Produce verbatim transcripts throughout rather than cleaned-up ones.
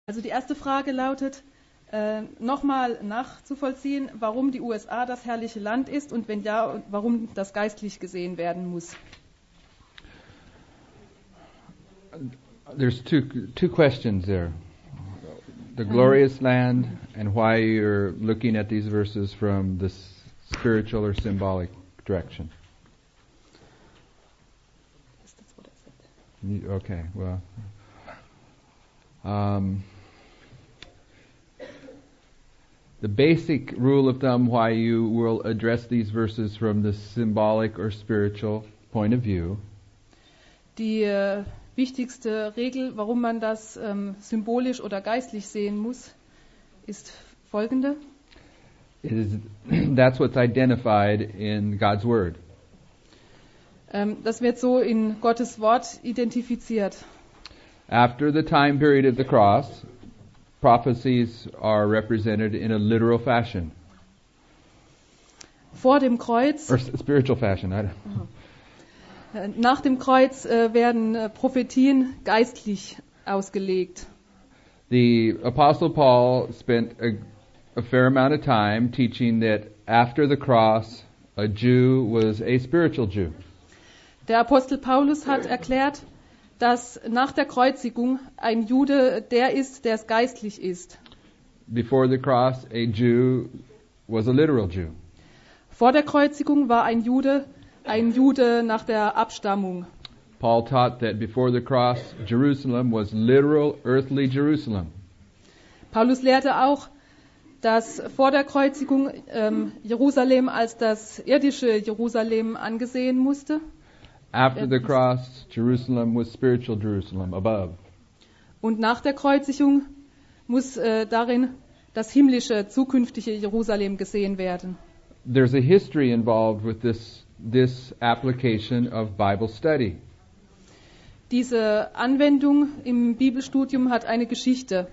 Also die erste Frage lautet, äh, nochmal nachzuvollziehen, warum die U S A das herrliche Land ist und wenn ja, warum das geistlich gesehen werden muss. There's two two questions there. The glorious land and why you're looking at these verses from the spiritual or symbolic direction. Okay, well, um, the basic rule of thumb why you will address these verses from the symbolic or spiritual point of view. Die äh, wichtigste Regel, warum man das ähm, symbolisch oder geistlich sehen muss, ist folgende. Is that's what's identified in God's Word. Ähm, das wird so in Gottes Wort identifiziert. After the time period of the cross, prophecies are represented in a literal fashion. Vor dem Kreuz, or spiritual fashion. I don't Nach dem Kreuz äh, werden äh, Prophetien geistlich ausgelegt. The Apostle Paul spent a, a fair amount of time teaching that after the cross, a Jew was a spiritual Jew. Der Apostel Paulus hat erklärt, dass nach der Kreuzigung ein Jude der ist, der es geistlich ist. Before the cross, a Jew was a literal Jew. Vor der Kreuzigung war ein Jude ein Jude nach der Abstammung. Paul taught that before the cross, Jerusalem was literal earthly Jerusalem. Paulus lehrte auch, dass vor der Kreuzigung ähm, Jerusalem als das irdische Jerusalem angesehen musste. After the cross, Jerusalem was spiritual Jerusalem above. Und nach der Kreuzigung muss äh, darin das himmlische, zukünftige Jerusalem gesehen werden. There's a history involved with this this application of Bible study. Diese Anwendung im Bibelstudium hat eine Geschichte.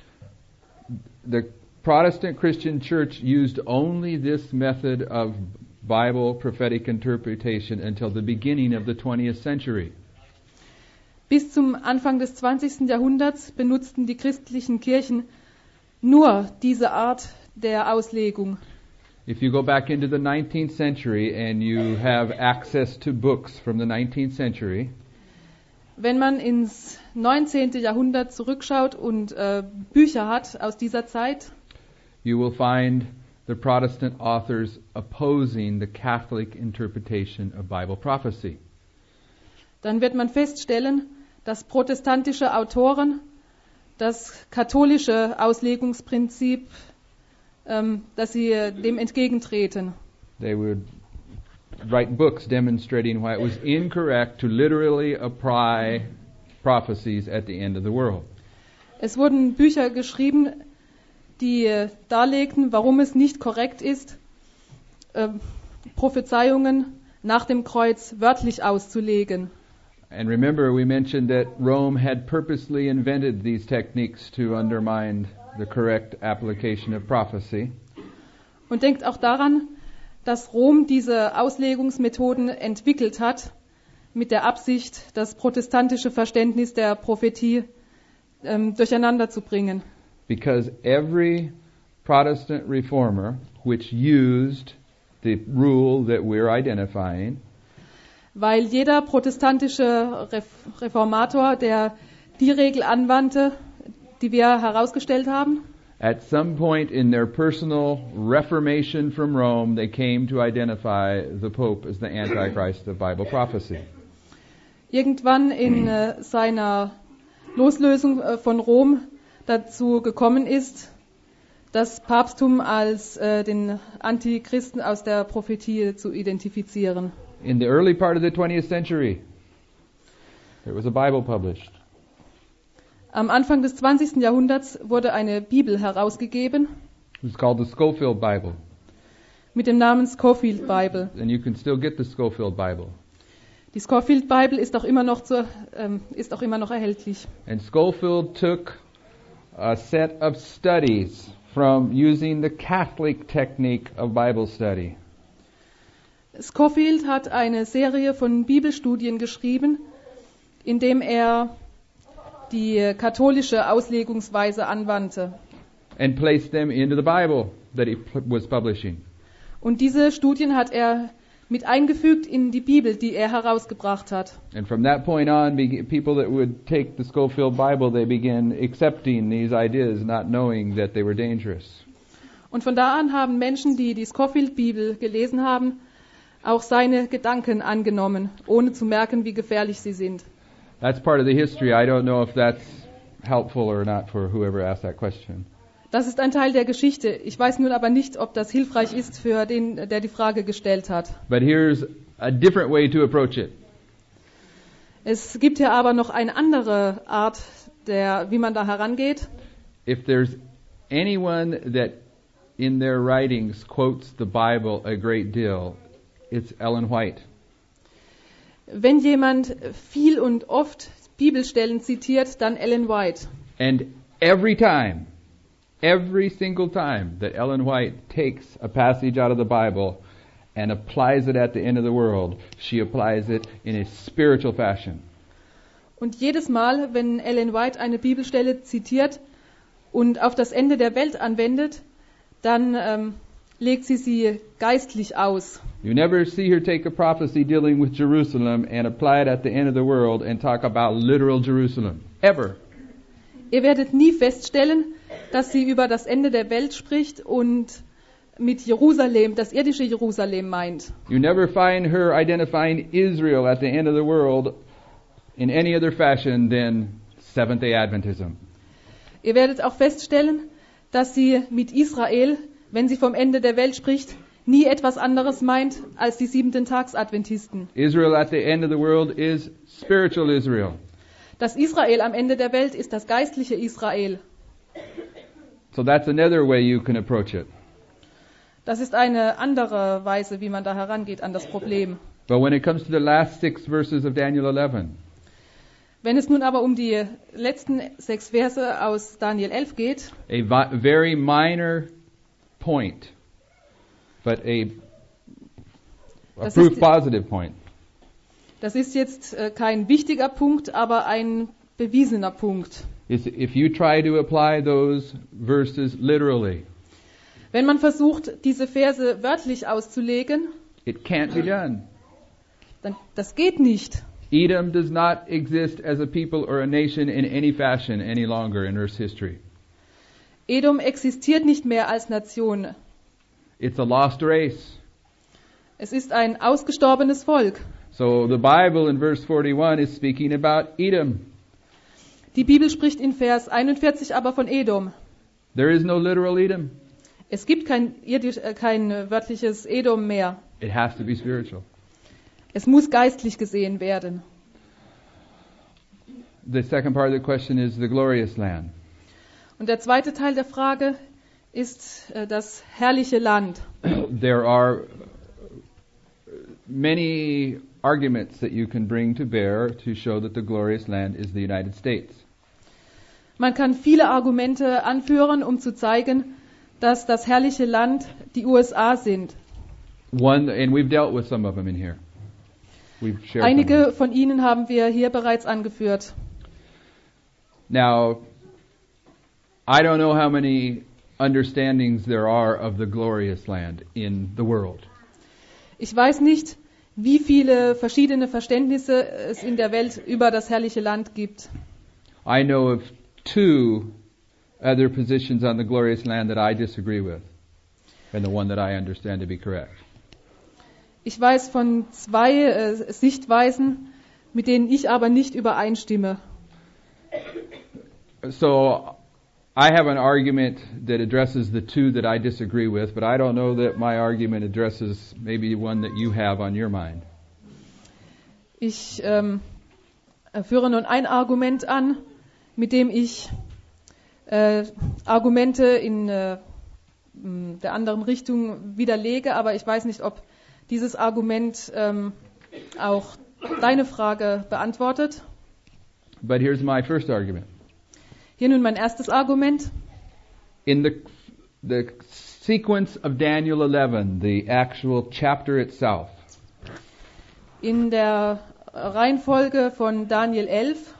The Protestant Christian Church used only this method of Bible prophetic interpretation until the beginning of the twentieth century. Bis zum Anfang des zwanzigsten Jahrhunderts benutzten die christlichen Kirchen nur diese Art der Auslegung. If you go back into the nineteenth century and you have access to books from the nineteenth century, wenn man ins neunzehnten Jahrhundert zurückschaut und äh, Bücher hat aus dieser Zeit, you will find the Protestant authors opposing the Catholic interpretation of Bible prophecy. Dann wird man feststellen, dass protestantische Autoren das katholische Auslegungsprinzip, ähm, dass sie dem entgegentreten. They would write books demonstrating why it was incorrect to literally apply prophecies at the end of the world. Es wurden Bücher geschrieben, die äh, darlegten, warum es nicht korrekt ist, äh, Prophezeiungen nach dem Kreuz wörtlich auszulegen. And remember, we mentioned that Rome had purposely invented these techniques to undermine the correct application of prophecy. Und denkt auch daran, dass Rom diese Auslegungsmethoden entwickelt hat, mit der Absicht, das protestantische Verständnis der Prophetie ähm, durcheinander zu bringen. Because every Protestant reformer which used the rule that we're identifying, weil jeder protestantische Ref- Reformator, der die Regel anwandte, die wir herausgestellt haben, at some point in their personal reformation from Rome, they came to identify the Pope as the Antichrist of Bible prophecy. Irgendwann in äh, seiner Loslösung äh, von Rom dazu gekommen ist, das Papsttum als äh, den Antichristen aus der Prophetie zu identifizieren. In the early part of the twentieth century, there was a Bible published. Am Anfang des zwanzigsten Jahrhunderts wurde eine Bibel herausgegeben. It was called the Scofield Bible. Mit dem Namen Scofield Bible. And you can still get the Scofield Bible. Die Scofield Bible ist auch immer noch zur, ähm, ist auch immer noch erhältlich. And Scofield took a set of studies from using the Catholic technique of Bible study. Scofield hat eine Serie von Bibelstudien geschrieben, indem er die katholische Auslegungsweise anwandte. And placed them into the Bible that he pu- was publishing. Und diese Studien hat er mit eingefügt in die Bibel, die er herausgebracht hat. And from that point on, be- people that would take the Scofield Bible, they began accepting these ideas, not knowing that they were dangerous. Und von da an haben Menschen, die die Scofield-Bibel gelesen haben, auch seine Gedanken angenommen, ohne zu merken, wie gefährlich sie sind. That's part of the history. I don't know if that's helpful or not for whoever asked that question. Das ist ein Teil der Geschichte. Ich weiß nun aber nicht, ob das hilfreich ist für den, der die Frage gestellt hat. But here's a different way to approach it. Es gibt hier aber noch eine andere Art, der, wie man da herangeht. If there's anyone that in their writings quotes the Bible a great deal, it's Ellen White. Wenn jemand viel und oft Bibelstellen zitiert, dann Ellen White. And every time, every single time that Ellen White takes a passage out of the Bible and applies it at the end of the world, she applies it in a spiritual fashion. Und jedes Mal, wenn Ellen White eine Bibelstelle zitiert und auf das Ende der Welt anwendet, dann ähm, legt sie sie geistlich aus. You never see her take a prophecy dealing with Jerusalem and apply it at the end of the world and talk about literal Jerusalem. Ever. Ihr werdet nie feststellen, dass sie über das Ende der Welt spricht und mit Jerusalem, das irdische Jerusalem meint. You never find her identifying Israel at the end of the world in any other fashion than Seventh-day Adventism. Ihr werdet auch feststellen, dass sie mit Israel, wenn sie vom Ende der Welt spricht, nie etwas anderes meint als die Siebenten-Tags-Adventisten. Israel at the end of the world is spiritual Israel. Das Israel am Ende der Welt ist das geistliche Israel. So that's another way you can approach it. Das ist eine andere Weise, wie man da herangeht an das Problem. But when it comes to the last six verses of Daniel eleven, Wenn es nun aber um die letzten sechs Verse aus Daniel elf geht, a vi- very minor point, but a, a Das proof ist- positive point. das ist jetzt äh, kein wichtiger Punkt, aber ein bewiesener Punkt. Is if you try to apply those verses literally, Wenn man versucht, diese Verse wörtlich auszulegen, it can't be done. dann das geht nicht. Edom does not exist as a people or a nation in any fashion any longer in Earth's history. Edom existiert nicht mehr als Nation. It's a lost race. Es ist ein ausgestorbenes Volk. So the Bible in verse forty-one is speaking about Edom. Die Bibel spricht in Vers einundvierzig aber von Edom. There is no literal Edom. Es gibt kein, irdisch, äh, kein äh, wörtliches Edom mehr. It has to be spiritual. Es muss geistlich gesehen werden. The second part of the question is the glorious land. Und der zweite Teil der Frage ist äh, das herrliche Land. There are many arguments that you can bring to bear to show that the glorious land is the United States. Man kann viele Argumente anführen, um zu zeigen, dass das herrliche Land die U S A sind. One, and we've dealt with some of them in here. We've shared some of them. Einige von ihnen haben wir hier bereits angeführt. Now, I don't know how many understandings there are of the glorious land in the world. Ich weiß nicht, wie viele verschiedene Verständnisse es in der Welt über das herrliche Land gibt. I know of two other positions on the glorious land that I disagree with, and the one that I understand to be correct. Ich weiß von zwei äh, Sichtweisen, mit denen ich aber nicht übereinstimme. So, I have an argument that addresses the two that I disagree with, but I don't know that my argument addresses maybe one that you have on your mind. Ich ähm, führe nun ein Argument an, mit dem ich äh, Argumente in äh, der anderen Richtung widerlege, aber ich weiß nicht, ob dieses Argument ähm, auch deine Frage beantwortet. But here's my first argument. Hier nun mein erstes Argument. In the the sequence of Daniel eleven, the actual chapter itself, In der Reihenfolge von Daniel elf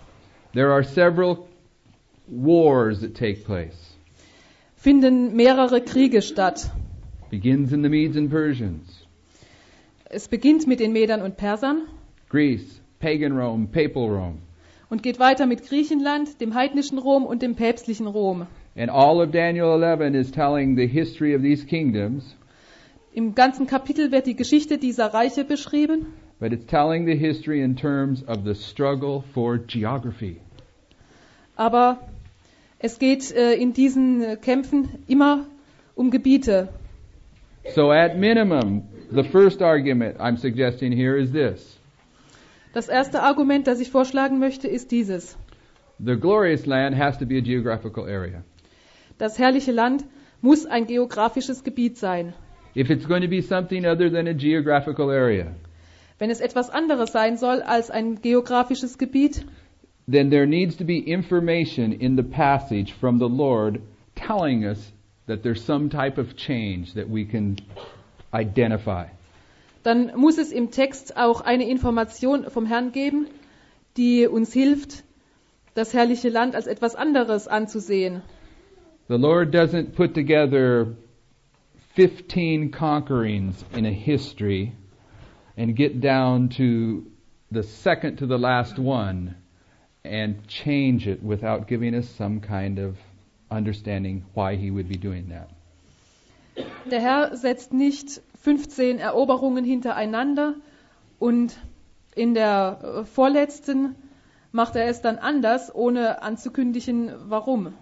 There are several wars that take place. finden mehrere Kriege statt. Begins in the Medes and Persians. Es beginnt mit den Medern und Persern Greece, pagan Rome, papal Rome. und geht weiter mit Griechenland, dem heidnischen Rom und dem päpstlichen Rom. And all of Daniel eleven is telling the history of these kingdoms, Im ganzen Kapitel wird die Geschichte dieser Reiche beschrieben, but it's telling the history in terms of the struggle for geography. aber es geht äh, in diesen äh, Kämpfen immer um Gebiete. So at minimum, the first argument I'm suggesting here is this. Das erste Argument, das ich vorschlagen möchte, ist dieses. The glorious land has to be a geographical area. Das herrliche Land muss ein geografisches Gebiet sein. If it's going to be something other than a geographical area, Wenn es etwas anderes sein soll als ein geografisches Gebiet, then there needs to be information in the passage from the Lord telling us that there's some type of change that we can identify. dann muss es im Text auch eine Information vom Herrn geben, die uns hilft, das herrliche Land als etwas anderes anzusehen. The Lord doesn't put together fifteen conquerings in a history and get down to the second to the last one and change it without giving us some kind of understanding why He would be doing that. Der Herr setzt nicht fünfzehn Eroberungen hintereinander und in der äh, vorletzten macht er es dann anders, ohne anzukündigen, warum.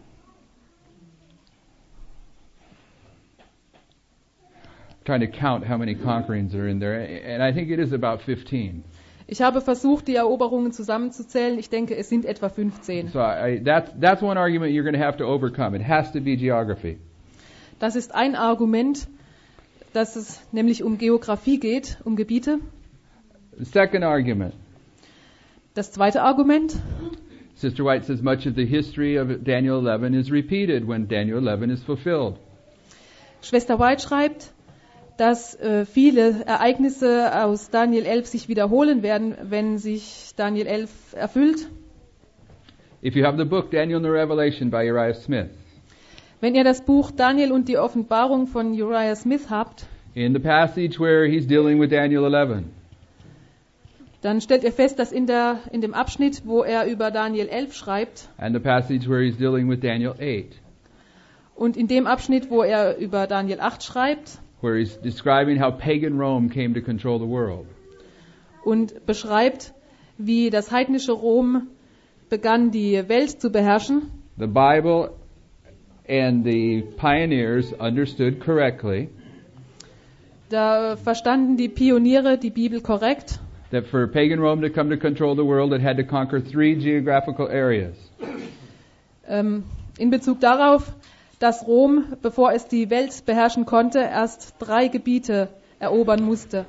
Trying to count how many conquerings are in there, and I think it is about fifteen. Ich habe versucht, die Eroberungen zusammenzuzählen. Ich denke, es sind etwa fünfzehn. So I, that's that's one argument you're going to have to overcome. It has to be geography. Das ist ein Argument, dass es nämlich um Geografie geht, um Gebiete. The second argument, Das zweite Argument, Sister White says much of the history of Daniel eleven is repeated when Daniel eleven is fulfilled. Schwester White schreibt, dass äh, viele Ereignisse aus Daniel elf sich wiederholen werden, wenn sich Daniel elf erfüllt. If you have the book Daniel and the Revelation by Uriah Smith, Wenn ihr das Buch Daniel und die Offenbarung von Uriah Smith habt, in the passage where he's dealing with Daniel eleven, dann stellt ihr fest, dass in, der, in dem Abschnitt, wo er über Daniel elf schreibt, and the passage where he's dealing with Daniel eight, und in dem Abschnitt, wo er über Daniel acht schreibt, where he's describing how pagan Rome came to control the world, und beschreibt, wie das heidnische Rom begann, die Welt zu beherrschen. the Bible and the pioneers understood correctly Da verstanden die Pioniere die Bibel korrekt, that for pagan Rome to come to control the world, it had to conquer three geographical areas. ähm, in Bezug darauf, dass Rom, bevor es die Welt beherrschen konnte, erst drei Gebiete erobern musste.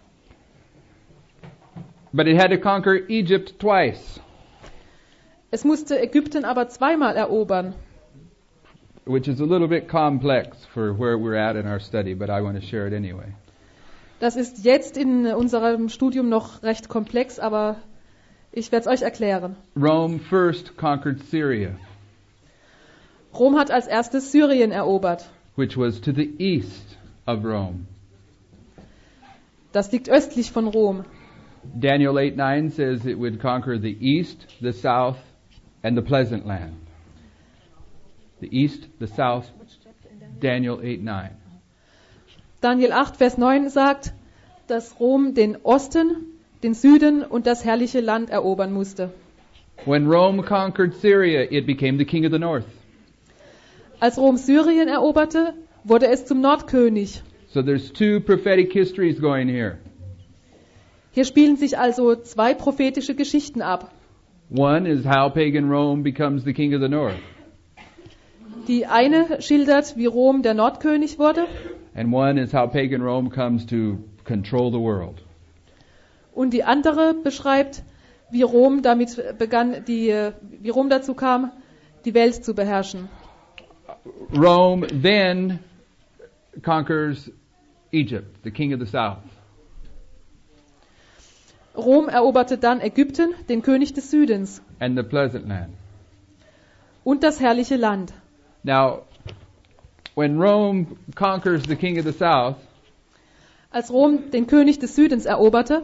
But it had to conquer Egypt twice, Es musste Ägypten aber zweimal erobern. which is a little bit complex for where we're at in our study, but I want to share it anyway. Das ist jetzt in unserem Studium noch recht komplex, aber ich werde es euch erklären. Rome first conquered Syria, Rom hat als erstes Syrien erobert. which was to the east of Rome. Das liegt östlich von Rom. Daniel eight nine says it would conquer the east, the south, and the pleasant land. The east, the south, Daniel eight nine. Daniel acht, Vers neun sagt, dass Rom den Osten, den Süden und das herrliche Land erobern musste. When Rome conquered Syria, it became the king of the north. Als Rom Syrien eroberte, wurde es zum Nordkönig. So there's two prophetic histories going here. Hier spielen sich also zwei prophetische Geschichten ab. One is how pagan Rome becomes the king of the north, Die eine schildert, wie Rom der Nordkönig wurde, and one is how pagan Rome comes to control the world. und die andere beschreibt, wie Rom damit begann, die, wie Rom dazu kam, die Welt zu beherrschen. Rome then conquers Egypt, the king of the south. Rom eroberte dann Ägypten, den König des Südens, and the pleasant land. und das herrliche Land. Now, when Rome conquers the king of the south, Als Rom den König des Südens eroberte,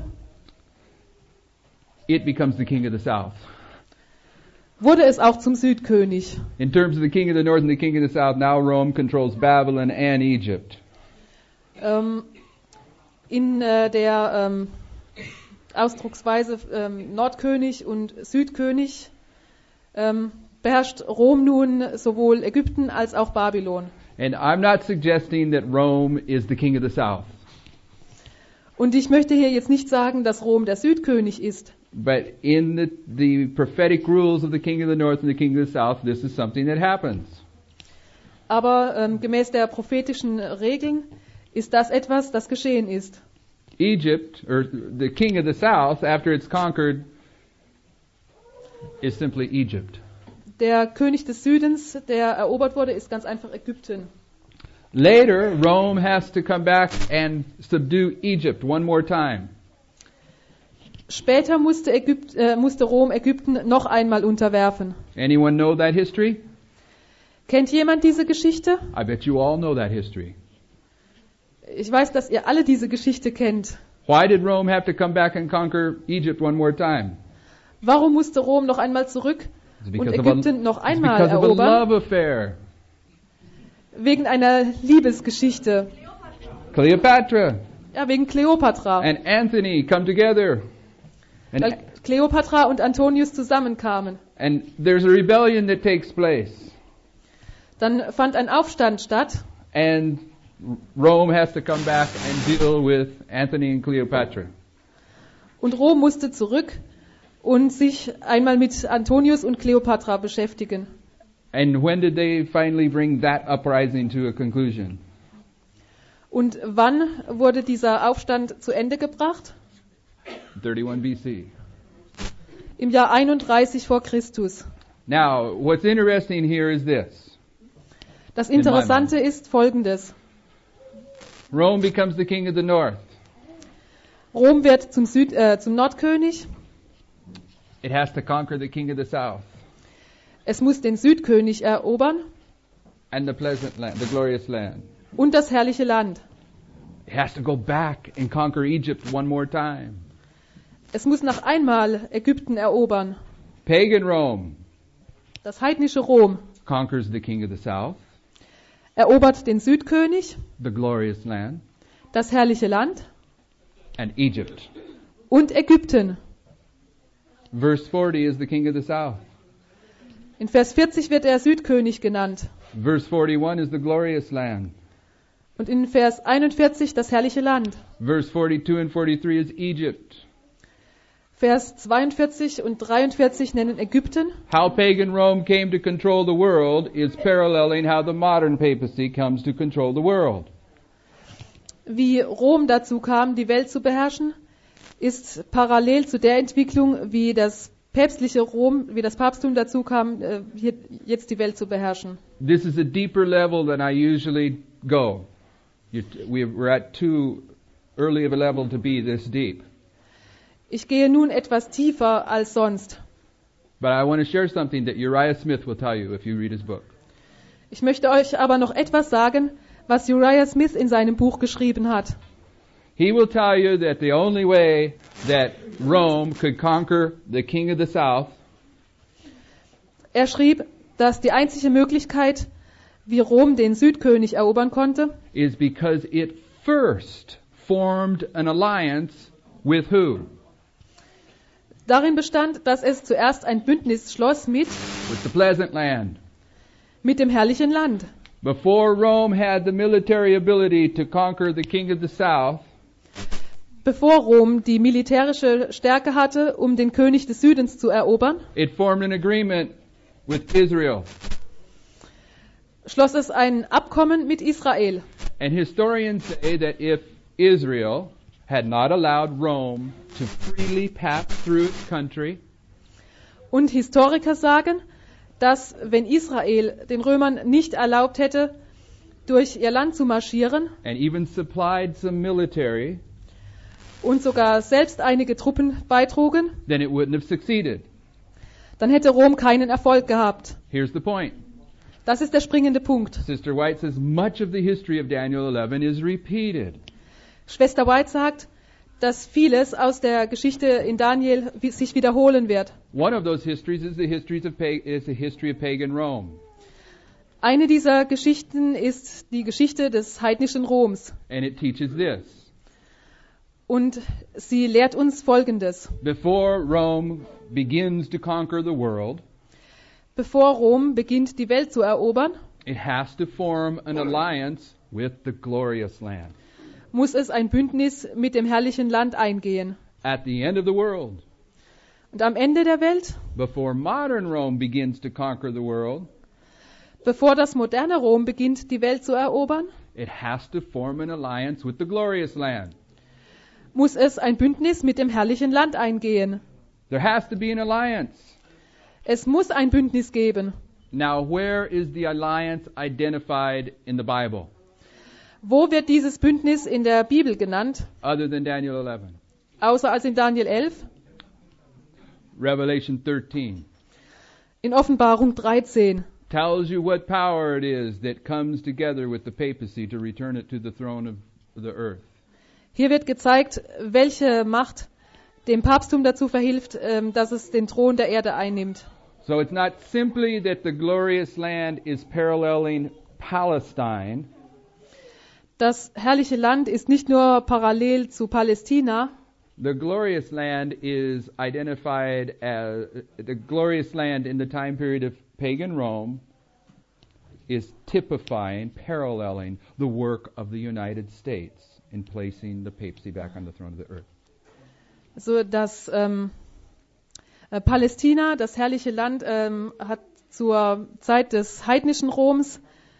it becomes the king of the south. wurde es auch zum Südkönig. In terms of the king of the north and the king of the south, now Rome controls Babylon and Egypt. Ähm, in äh, der ähm, Ausdrucksweise ähm, Nordkönig und Südkönig ähm, beherrscht Rom nun sowohl Ägypten als auch Babylon. And I'm not suggesting that Rome is the king of the south, Und ich möchte hier jetzt nicht sagen, dass Rom der Südkönig ist. but in the, the prophetic rules of the king of the north and the king of the south, this is something that happens. Aber ähm, gemäß der prophetischen Regeln ist das etwas, das geschehen ist. Egypt, or the king of the south, after it's conquered, is simply Egypt. Der König des Südens, der erobert wurde, ist ganz einfach Ägypten. Later, Rome has to come back and subdue Egypt one more time. Später musste, Ägypt, äh, musste Rom Ägypten noch einmal unterwerfen. Anyone know that history? Kennt jemand diese Geschichte? I bet you all know that history. Ich weiß, dass ihr alle diese Geschichte kennt. Why did Rome have to come back and conquer Egypt one more time? Warum musste Rom noch einmal zurück It's und because of a, Ägypten noch it's einmal because of a erobern? love affair. Wegen einer Liebesgeschichte. Cleopatra Ja, wegen Kleopatra. and Anthony come together. And, Weil Kleopatra und Antonius zusammenkamen. and there's a rebellion that takes place. Dann fand ein Aufstand statt And Rome has to come back and deal with Anthony and Cleopatra. und Rom musste zurück und sich einmal mit Antonius und Kleopatra beschäftigen. And when did they finally bring that uprising to a conclusion? Und wann wurde dieser Aufstand zu Ende gebracht? thirty-one B C. Im Jahr einunddreißig vor Christus. Now, what's interesting here is this. Das Interessante ist Folgendes. Rome becomes the king of the north. Rom wird zum, Süd, äh, zum Nordkönig. It has to conquer the king of the south Es muss den Südkönig erobern and the pleasant land, the glorious land. und das herrliche Land. It has to go back and conquer Egypt one more time. Es muss noch einmal Ägypten erobern. Pagan Rome Das heidnische Rom conquers the king of the south, erobert den Südkönig, the glorious land, das herrliche Land and Egypt. und Ägypten. Verse forty is the king of the south. In Vers vierzig wird er Südkönig genannt. Verse forty-one is the glorious land. Und in Vers einundvierzig das herrliche Land. Verse forty-two and forty-three is Egypt. Vers zweiundvierzig und dreiundvierzig nennen Ägypten. How pagan Rome came to control the world is paralleling how the modern papacy comes to control the world. Wie Rom dazu kam, die Welt zu beherrschen, ist parallel zu der Entwicklung, wie das päpstliche Rom, wie das Papsttum dazu kam, äh, hier, jetzt die Welt zu beherrschen. This is a deeper level than I usually go. You, we, we're at too early of a level to be this deep. Ich gehe nun etwas tiefer als sonst. But I want to share something that Uriah Smith will tell you if you read his book. Ich möchte euch aber noch etwas sagen, was Uriah Smith in seinem Buch geschrieben hat. He will tell you that the only way that Rome could conquer the king of the south Er schrieb, dass die einzige Möglichkeit, wie Rom den Südkönig erobern konnte, is because it first formed an alliance with who? darin bestand, dass es zuerst ein Bündnis schloss mit, With the pleasant land. mit dem herrlichen Land. Before Rome had the military ability to conquer the king of the south, Bevor Rom die militärische Stärke hatte, um den König des Südens zu erobern, it formed an agreement with Israel. schloss es ein Abkommen mit Israel. And historians say that if Israel had not allowed Rome to freely pass through its country, Und Historiker sagen, dass wenn Israel den Römern nicht erlaubt hätte, durch ihr Land zu marschieren and even supplied some military, und sogar selbst einige Truppen beitrugen, then it wouldn't have succeeded. dann hätte Rom keinen Erfolg gehabt. Here's the point. Das ist der springende Punkt. Sister White says much of the history of Daniel eleven is repeated. Schwester White sagt, dass vieles aus der Geschichte in Daniel wi- sich wiederholen wird. One of those histories is the histories of pa- is the history of pagan Rome. Eine dieser Geschichten ist die Geschichte des heidnischen Roms. And it teaches this. Und sie lehrt uns Folgendes. Before Rome begins to conquer the world, Bevor Rom beginnt, die Welt zu erobern, it has to form an alliance with the glorious land. muss es ein Bündnis mit dem herrlichen Land eingehen. At the end of the world, Und am Ende der Welt, before modern Rome begins to conquer the world, bevor das moderne Rom beginnt, die Welt zu erobern, it has to form an alliance with the glorious land. muss es ein Bündnis mit dem herrlichen Land eingehen. There has to be an alliance. Es muss ein Bündnis geben. Now, where is the alliance identified in the Bible, Wo wird dieses Bündnis in der Bibel genannt, other than Daniel eleven? außer als in Daniel elf? Revelation thirteen In Offenbarung dreizehn. tells you what power it is that comes together with the papacy to return it to the throne of the earth. Hier wird gezeigt, welche Macht dem Papsttum dazu verhilft, ähm, dass es den Thron der Erde einnimmt. So it's not simply that the glorious land is paralleling Palestine, Das herrliche Land ist nicht nur parallel zu Palästina, the glorious land is identified as the glorious land in the time period of pagan Rome is typifying, paralleling the work of the United States in placing the papacy back on the throne of the earth. so dass ähm, äh, Palästina, das herrliche Land, ähm, hat zur Zeit des heidnischen Roms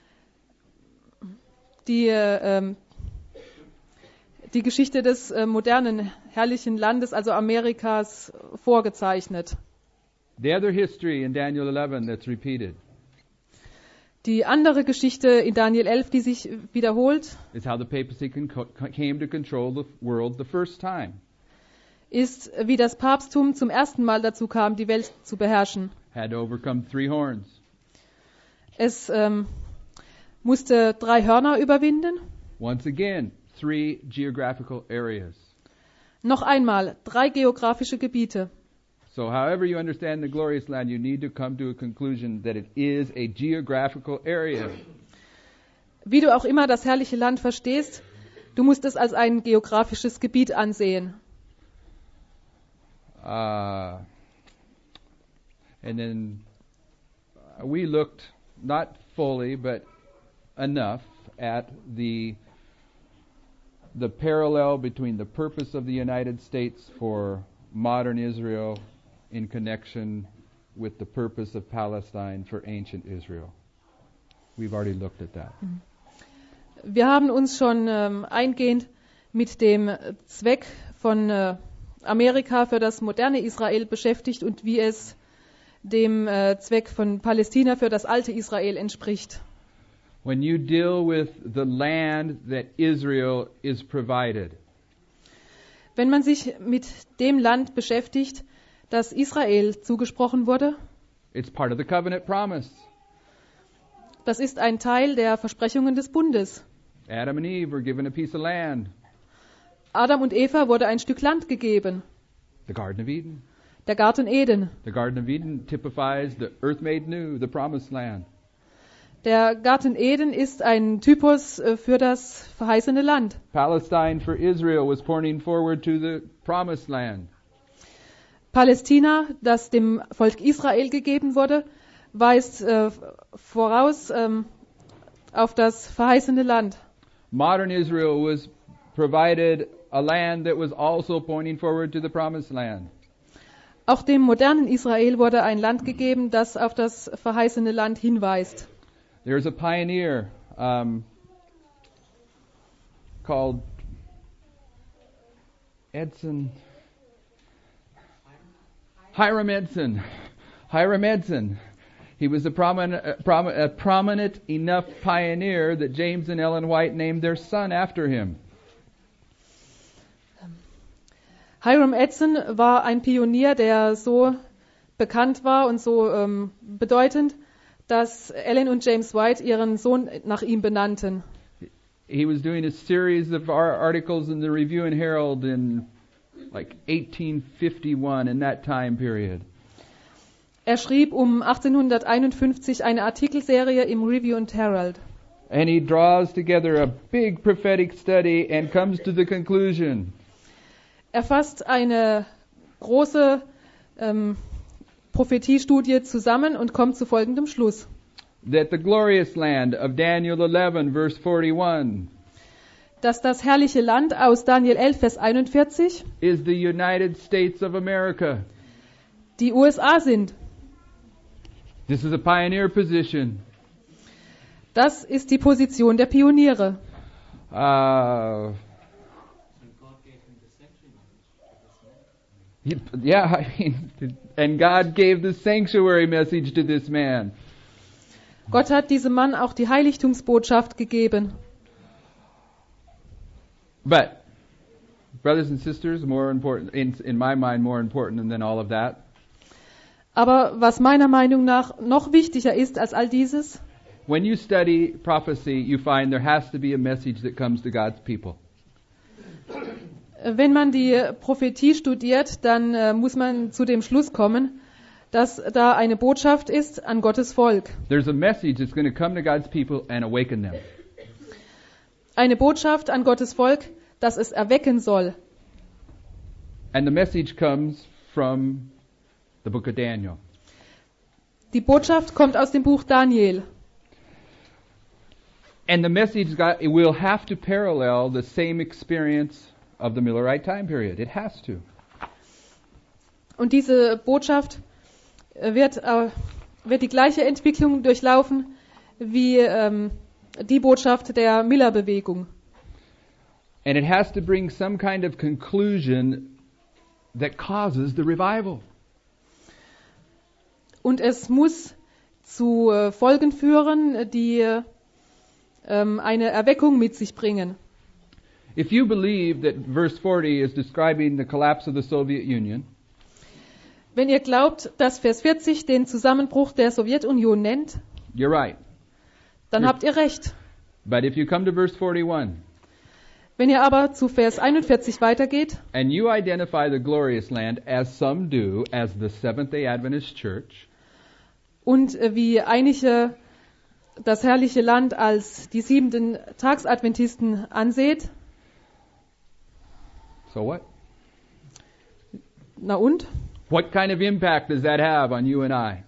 die, äh, ähm, die Geschichte des äh, modernen herrlichen Landes, also Amerikas, vorgezeichnet. The other history in Daniel eleven that's repeated Die andere Geschichte in Daniel elf, die sich wiederholt, is how the papacy con- came to control the world the first time. ist, wie das Papsttum zum ersten Mal dazu kam, die Welt zu beherrschen. Had to overcome three horns. Es ähm, musste drei Hörner überwinden. Once again, three geographical areas. Noch einmal, drei geografische Gebiete. So however you understand the glorious land, you need to come to a conclusion that it is a geographical area. Wie du auch immer das herrliche Land verstehst, du musst es als ein geografisches Gebiet ansehen. Uh, and then uh, we looked, not fully, but enough, at the the parallel between the purpose of the United States for modern Israel in connection with the purpose of Palestine for ancient Israel. We've already looked at that. Wir haben uns schon ähm, eingehend mit dem Zweck von äh, Amerika für das moderne Israel beschäftigt und wie es dem äh, Zweck von Palästina für das alte Israel entspricht. When you deal with the land that Israel is provided, Wenn man sich mit dem Land beschäftigt, das Israel zugesprochen wurde, it's part of the covenant promise. das ist ein Teil der Versprechungen des Bundes. Adam and Eve were given a piece of land, Adam und Eva wurde ein Stück Land gegeben, the Garden of Eden. der Garten Eden. The Garden of Eden typifies the earth made new, the promised land. Der Garten Eden ist ein Typus äh, für das verheißene Land. Palestine for Israel was pointing forward to the promised land. Palästina, das dem Volk Israel gegeben wurde, weist äh, voraus ähm, auf das verheißene Land. Modern Israel was provided a land that was also pointing forward to the promised land. Auch dem modernen Israel wurde ein Land gegeben, das auf das verheißene Land hinweist. There's a pioneer um, called Edson, Hiram Edson. Hiram Edson. He was a prominent, a promi- a prominent enough pioneer that James and Ellen White named their son after him. Hiram Edson war ein Pionier, der so bekannt war und so ähm, bedeutend, dass Ellen und James White ihren Sohn nach ihm benannten. He was doing a series of ar- articles in the Review and Herald in like eighteen fifty-one, in that time period. Er schrieb um achtzehnhunderteinundfünfzig eine Artikelserie im Review and Herald. And he draws together a big prophetic study and comes to the conclusion. Er fasst eine große ähm, Prophetiestudie zusammen und kommt zu folgendem Schluss. That the glorious land of Daniel eleven verse forty-one Dass das herrliche Land aus Daniel elf, Vers einundvierzig is the United States of America. die U S A sind. This is a pioneer position. Das ist die Position der Pioniere. Uh, yeah, I mean, and God gave the sanctuary message to this man. Gott hat diesem Mann auch die Heiligtumsbotschaft gegeben. But, brothers and sisters, more important, in, in my mind, more important than all of that, Aber was meiner Meinung nach noch wichtiger ist als all dieses, when you study prophecy, you find there has to be a message that comes to God's people. wenn man die Prophetie studiert, dann äh, muss man zu dem Schluss kommen, dass da eine Botschaft ist an Gottes Volk. There's a message that's going to come to God's people and awaken them. Eine Botschaft an Gottes Volk, das es erwecken soll. And the message comes from the book of Daniel. Die Botschaft kommt aus dem Buch Daniel. And the message got, it will have to parallel the same experience of the Millerite time period. It has to. Und diese Botschaft wird, äh, wird die gleiche Entwicklung durchlaufen wie ähm, die Botschaft der Miller-Bewegung. And it has to bring some kind of conclusion that causes the revival. Und es muss zu äh, Folgen führen, die äh, eine Erweckung mit sich bringen. If you believe that verse forty is describing the collapse of the Soviet Union, Wenn ihr glaubt, dass Vers vierzig den Zusammenbruch der Sowjetunion nennt, you're right. dann Ja. habt ihr recht. But if you come to verse forty-one, Wenn ihr aber zu Vers einundvierzig weitergeht and you identify the glorious land, as some do, as the Seventh-day Adventist Church, und äh, wie einige das herrliche Land als die siebenten Tagsadventisten anseht, so what? na und? What kind of impact does that have on you and I?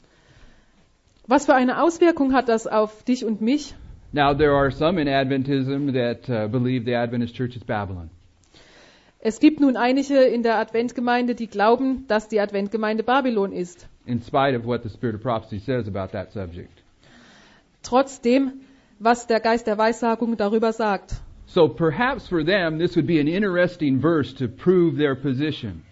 Was für eine Auswirkung hat das auf dich und mich? Now, there are some in Adventism that uh, believe the Adventist Church is Babylon. Es gibt nun einige in der Adventgemeinde, die glauben, dass die Adventgemeinde Babylon ist. In spite of what the Spirit of Prophecy says about that subject. Trotzdem, was der Geist der Weissagung darüber sagt. So perhaps for them, this would be an interesting verse to prove their position.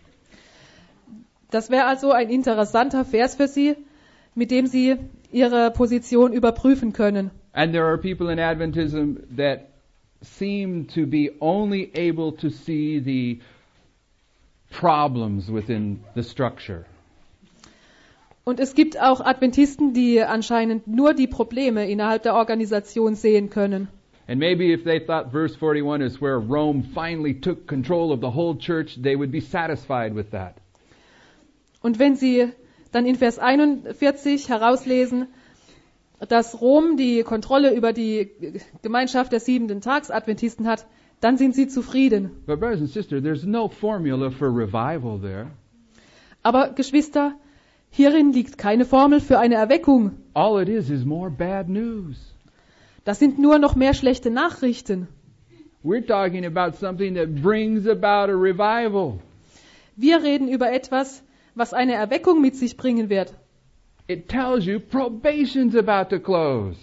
Das wäre also ein interessanter Vers für sie, mit dem sie ihre Position überprüfen können. And there are people in Adventism that seem to be only able to see the problems within the structure. Und es gibt auch Adventisten, die anscheinend nur die Probleme innerhalb der Organisation sehen können. And maybe if they thought verse forty-one is where Rome finally took control of the whole church, they would be satisfied with that. Und wenn sie dann in Vers einundvierzig herauslesen, dass Rom die Kontrolle über die Gemeinschaft der siebenten Tagsadventisten hat, dann sind sie zufrieden. But brothers and sisters, there's no formula for revival there. Aber Geschwister, hierin liegt keine Formel für eine Erweckung. All it is is more bad news. Das sind nur noch mehr schlechte Nachrichten. We're talking about something that brings about a revival. Wir reden über etwas, was eine Erweckung mit sich bringen wird. It tells you probation's about to close.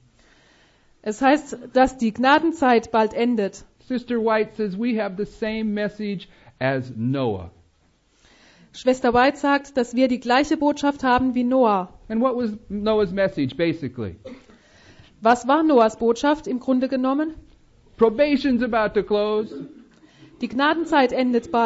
Es heißt, dass die Gnadenzeit bald endet. Sister White says we have the same message as Noah. Schwester White sagt, dass wir die gleiche Botschaft haben wie Noah. And what was Noah's message basically? Was war Noahs Botschaft im Grunde genommen? Probation's about to close. Die Gnadenzeit endet bald.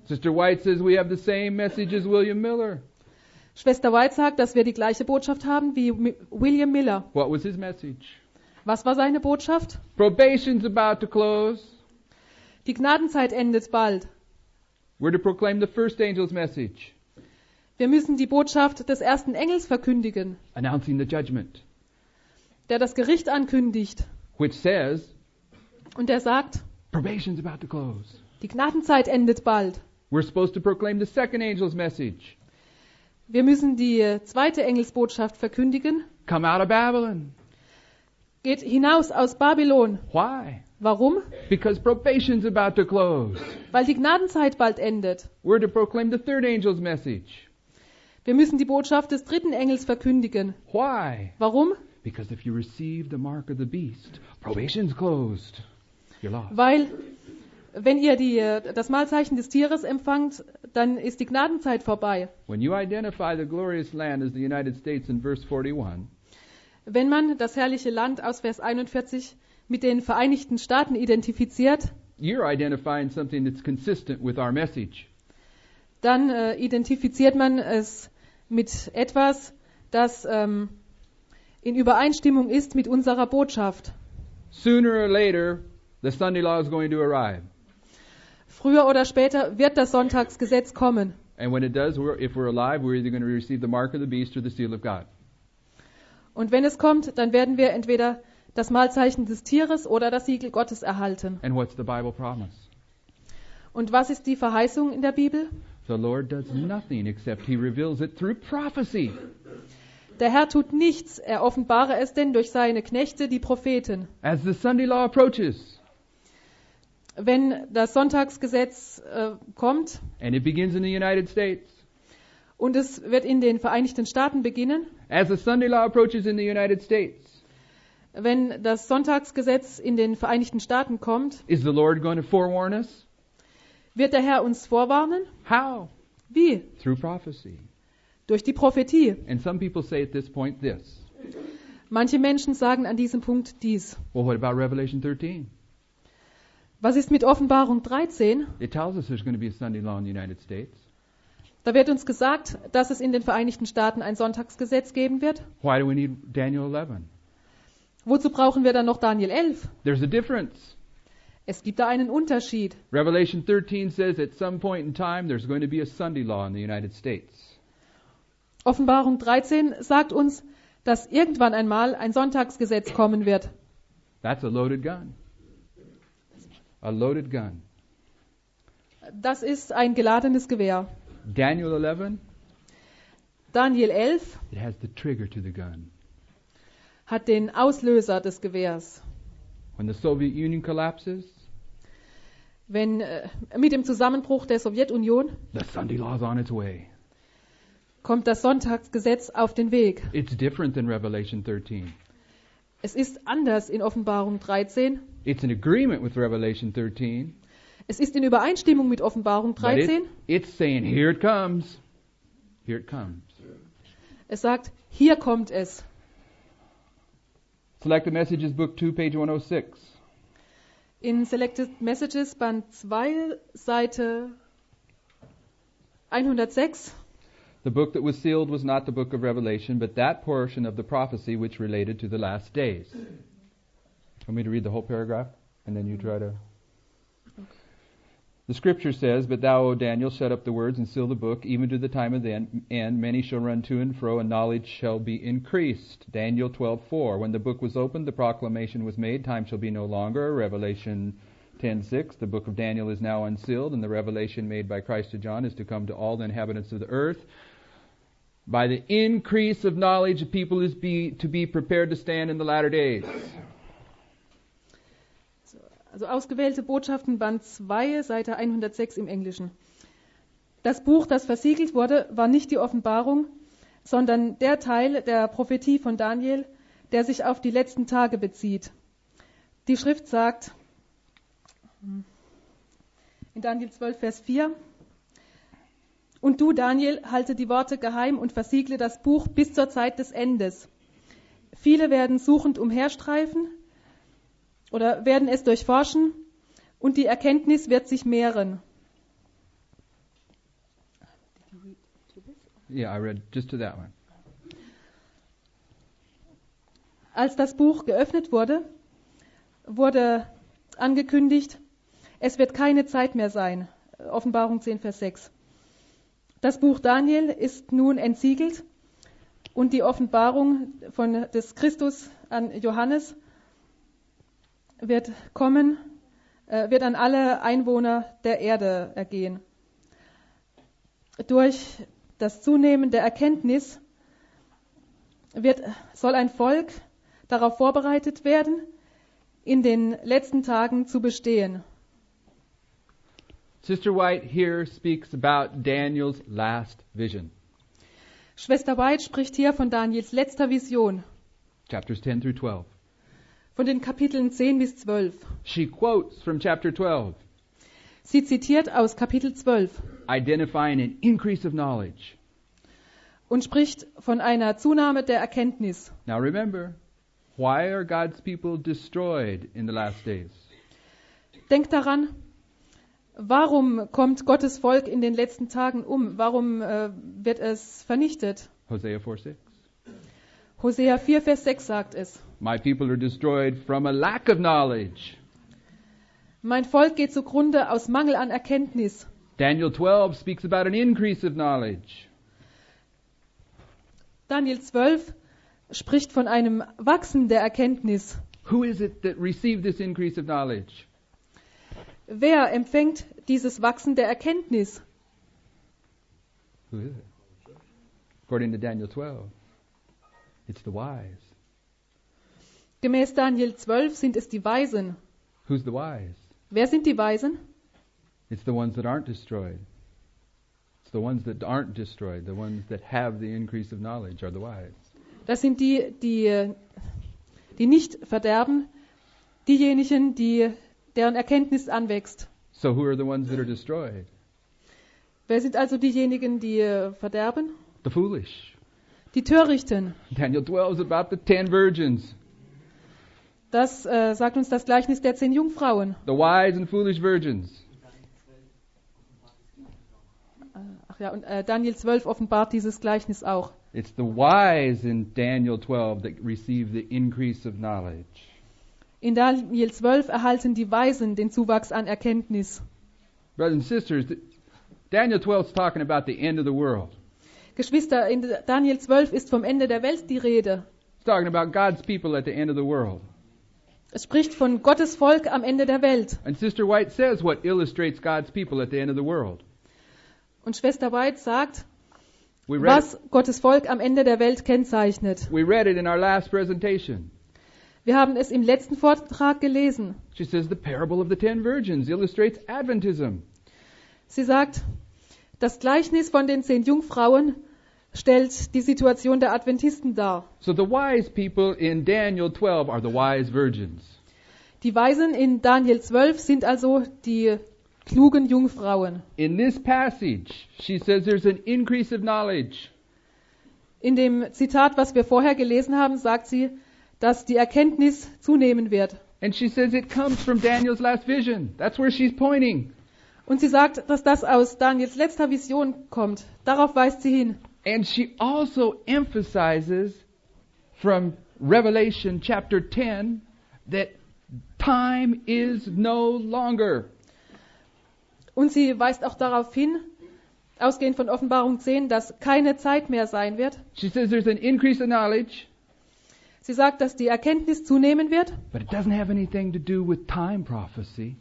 Sister White says we have the same message as William Miller. Schwester White sagt, dass wir die gleiche Botschaft haben wie Mi- William Miller. What was his message? Was war seine Botschaft? Probation's about to close. Die Gnadenzeit endet bald. We're to proclaim the first angel's message, Wir müssen die Botschaft des ersten Engels verkündigen, announcing the judgment, der das Gericht ankündigt which says und der sagt, probation's about to close. die Gnadenzeit endet bald. We're supposed to proclaim the second angel's message. Wir müssen die äh, zweite Engelsbotschaft verkündigen. Come out of Babylon. Geht hinaus aus Babylon. Why? Warum? Because probation's about to close. Weil die Gnadenzeit bald endet. We're to proclaim the third angel's message. Wir müssen die Botschaft des dritten Engels verkündigen. Why? Warum? Because if you receive the mark of the beast, probation's closed. You're lost. Weil, wenn ihr die, äh, das Mahlzeichen des Tieres empfangt, dann ist die Gnadenzeit vorbei. When you identify the glorious land as the United States in verse forty-one, Wenn man das herrliche Land aus Vers einundvierzig mit den Vereinigten Staaten identifiziert, you're identifying something that's consistent with our message. dann äh, identifiziert man es mit etwas, das ähm, in Übereinstimmung ist mit unserer Botschaft. Sooner or later, the Sunday law is going to arrive. Früher oder später wird das Sonntagsgesetz kommen. And when it does, we're, if we're alive, we're either going to receive the mark of the beast or the seal of God. Und wenn es kommt, dann werden wir entweder das Mahlzeichen des Tieres oder das Siegel Gottes erhalten. And what's the Bible promise? Und was ist die Verheißung in der Bibel? The Lord does nothing except He reveals it through prophecy. Der Herr tut nichts, er offenbare es denn durch seine Knechte, die Propheten. As the Sunday law approaches, Wenn das Sonntagsgesetz äh, kommt and it begins in the United States, und es wird in den Vereinigten Staaten beginnen, as the Sunday law approaches in the United States, wenn das Sonntagsgesetz in den Vereinigten Staaten kommt, is the Lord going to forewarn us? wird der Herr uns vorwarnen? How? Wie? Through prophecy. Durch die Prophetie. And some people say at this point this. Manche Menschen sagen an diesem Punkt dies. Well, what about Revelation thirteen? Was ist mit Offenbarung dreizehn? It tells us there's going to be a Sunday law in the United States. Da wird uns gesagt, dass es in den Vereinigten Staaten ein Sonntagsgesetz geben wird. Why do we need Daniel eleven? Wozu brauchen wir dann noch Daniel elf? There's a difference. Es gibt da einen Unterschied. Revelation thirteen says at some point in time there's going to be a Sunday law in the United States. Offenbarung dreizehn sagt uns, dass irgendwann einmal ein Sonntagsgesetz kommen wird. That's a loaded gun. A loaded gun. Das ist ein geladenes Gewehr. Daniel eleven, Daniel elf it has the trigger to the gun. hat den Auslöser des Gewehrs. When the Soviet Union collapses, Wenn äh, mit dem Zusammenbruch der Sowjetunion the Sunday law is on its way. kommt das Sonntagsgesetz auf den Weg. It's different than Revelation thirteen. Es ist anders in Offenbarung dreizehn. It's in agreement with Revelation thirteen. Es ist in Übereinstimmung mit Offenbarung But dreizehn. it, it's saying, here it comes. Here it comes. Es sagt, hier kommt es. Selected Messages, Book two, page one oh six. In Selected Messages, Band zwei, Seite hundertsechs. The book that was sealed was not the book of Revelation, but that portion of the prophecy which related to the last days. Want me to read the whole paragraph? And then you try to... The scripture says, But thou, O Daniel, shut up the words and seal the book, even to the time of the end. Many shall run to and fro, and knowledge shall be increased. Daniel twelve four. When the book was opened, the proclamation was made, time shall be no longer. Revelation ten six. The book of Daniel is now unsealed, and the revelation made by Christ to John is to come to all the inhabitants of the earth. By the increase of knowledge, the people is be, to be prepared to stand in the latter days. Also ausgewählte Botschaften, Band zwei, Seite hundertsechs im Englischen. Das Buch, das versiegelt wurde, war nicht die Offenbarung, sondern der Teil der Prophetie von Daniel, der sich auf die letzten Tage bezieht. Die Schrift sagt, in Daniel zwölf, Vers vier, Und du, Daniel, halte die Worte geheim und versiegle das Buch bis zur Zeit des Endes. Viele werden suchend umherstreifen oder werden es durchforschen und die Erkenntnis wird sich mehren. Yeah, I read just to that one. Als das Buch geöffnet wurde, wurde angekündigt, es wird keine Zeit mehr sein. Offenbarung zehn, Vers sechs. Das Buch Daniel ist nun entsiegelt und die Offenbarung von des Christus an Johannes wird kommen, äh, wird an alle Einwohner der Erde ergehen. Durch das Zunehmen der Erkenntnis wird, soll ein Volk darauf vorbereitet werden, in den letzten Tagen zu bestehen. Sister White here speaks about Daniel's last vision. Schwester White spricht hier von Daniels letzter Vision, Chapters ten through twelve. von den Kapiteln zehn bis zwölf. She quotes from chapter twelve, Sie zitiert aus Kapitel zwölf identifying an increase of knowledge. und spricht von einer Zunahme der Erkenntnis. Now remember, why are God's people destroyed in the last days? Denkt daran, warum kommt Gottes Volk in den letzten Tagen um? Warum äh, wird es vernichtet? Hosea four six. Hosea vier, Vers sechs sagt es. My people are destroyed from a lack of knowledge. Mein Volk geht zugrunde aus Mangel an Erkenntnis. Daniel twelve speaks about an increase of knowledge. Daniel zwölf spricht von einem Wachsen der Erkenntnis. Who is it that received this increase of knowledge? Wer empfängt dieses Wachsen der Erkenntnis? Who is it? According to Daniel twelve, it's the wise. Gemäß Daniel zwölf sind es die Weisen. Who's the wise? Wer sind die Weisen? It's the ones that aren't destroyed. It's the ones that aren't destroyed. The ones that have the increase of knowledge are the wise. Das sind die, die, die nicht verderben, diejenigen, die, deren Erkenntnis anwächst. So who are the ones that are destroyed? Wer sind also diejenigen, die äh, verderben? The foolish. Die Törichten. Daniel twelve is about the ten virgins. Das äh, sagt uns das Gleichnis der zehn Jungfrauen. The wise and foolish virgins. Ach ja, und äh, Daniel zwölf offenbart dieses Gleichnis auch. It's the wise in Daniel twelve that receive the increase of knowledge. In Daniel zwölf erhalten die Weisen den Zuwachs an Erkenntnis. Brothers and sisters, Daniel twelve is talking about the end of the world. Geschwister, in Daniel zwölf ist vom Ende der Welt die Rede. It's talking about God's people at the end of the world. Es spricht von Gottes Volk am Ende der Welt. And Sister White says what illustrates God's people at the end of the world. Und Schwester White sagt, We read, was Gottes Volk am Ende der Welt kennzeichnet. we read it in our last presentation. Wir haben es im letzten Vortrag gelesen. She says the parable of the ten virgins illustrates Adventism. Sie sagt, das Gleichnis von den zehn Jungfrauen stellt die Situation der Adventisten dar. So the wise people in Daniel twelve are the wise virgins. Die Weisen in Daniel zwölf sind also die klugen Jungfrauen. In this passage, she says there's an increase of knowledge. In dem Zitat, was wir vorher gelesen haben, sagt sie, dass die Erkenntnis zunehmen wird. And she says it comes from Daniel's last vision. That's where she's pointing. Und sie sagt, dass das aus Daniels letzter Vision kommt. Darauf weist sie hin. And she also emphasizes from Revelation chapter ten that time is no longer. Und sie weist auch darauf hin, ausgehend von Offenbarung zehn, dass keine Zeit mehr sein wird. She says there's an increase of knowledge, Sie sagt, dass die Erkenntnis zunehmen wird, but it doesn't have anything to do with time prophecy.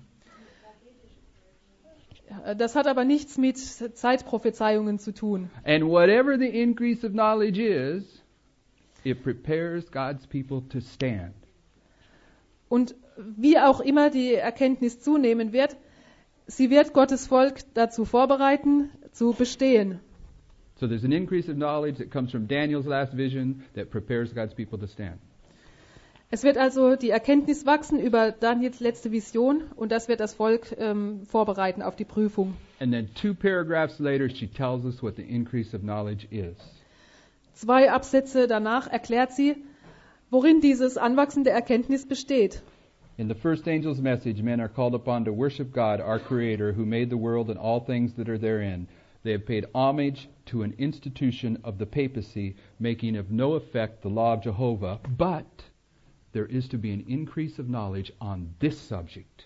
das hat aber nichts mit Zeitprophezeiungen zu tun. And whatever the increase of knowledge is, it prepares God's people to stand. Und wie auch immer die Erkenntnis zunehmen wird, sie wird Gottes Volk dazu vorbereiten, zu bestehen. So there's an increase of knowledge that comes from Daniel's last vision that prepares God's people to stand. Es wird also die Erkenntnis wachsen über Daniels letzte Vision und das wird das Volk ähm, vorbereiten auf die Prüfung. And then two paragraphs later, she tells us what the increase of knowledge is. Zwei Absätze danach erklärt sie, worin dieses Anwachsen der Erkenntnis besteht. In the first angel's message, men are called upon to worship God, our Creator, who made the world and all things that are therein. They have paid homage to an institution of the papacy, making of no effect the law of Jehovah, but there is to be an increase of knowledge on this subject.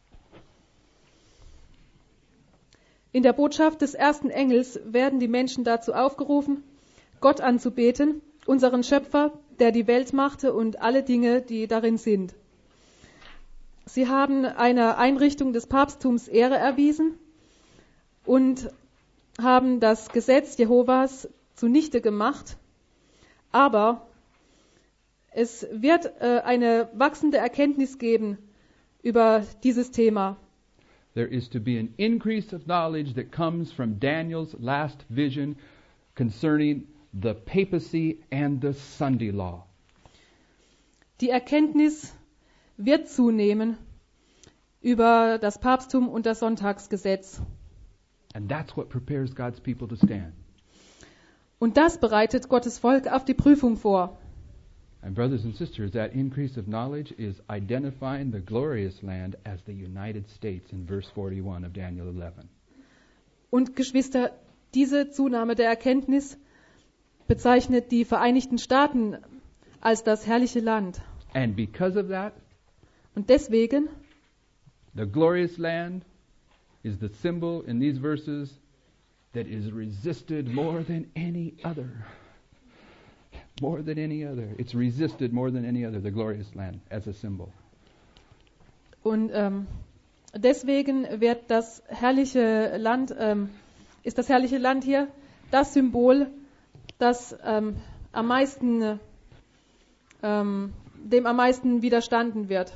In der Botschaft des ersten Engels werden die Menschen dazu aufgerufen, Gott anzubeten, unseren Schöpfer, der die Welt machte und alle Dinge, die darin sind. Sie haben einer Einrichtung des Papsttums Ehre erwiesen und haben das Gesetz Jehovas zunichte gemacht, aber es wird äh, eine wachsende Erkenntnis geben über dieses Thema. There is to be an increase of knowledge that comes from Daniel's last vision concerning the papacy and the Sunday law. Die Erkenntnis wird zunehmen über das Papsttum und das Sonntagsgesetz. And that's what prepares God's people to stand. Und das bereitet Gottes Volk auf die Prüfung vor. And brothers and sisters, that increase of knowledge is identifying the glorious land as the United States in verse forty-one of Daniel eleven. Und Geschwister, diese Zunahme der Erkenntnis bezeichnet die Vereinigten Staaten als das herrliche Land. And because of that, Und deswegen, the glorious land is the symbol in these verses that is resisted more than any other. More than any other. It's resisted more than any other, the glorious land, as a symbol. und ähm, deswegen wird das herrliche Land, ähm, ist das herrliche Land hier das Symbol, das ähm, am meisten, ähm, dem am meisten widerstanden wird,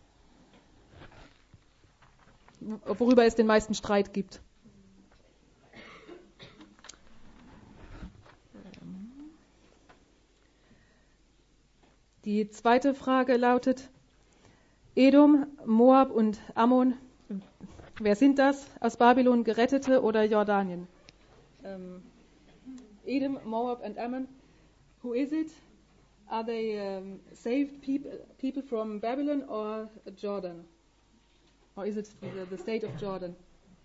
worüber es den meisten Streit gibt. Die zweite Frage lautet: Edom, Moab und Ammon, wer sind das? Aus Babylon Gerettete oder Jordanien? Um, Edom, Moab and Ammon, who is it? Are they um, saved people, people from Babylon or Jordan? Or is it the, the state of Jordan?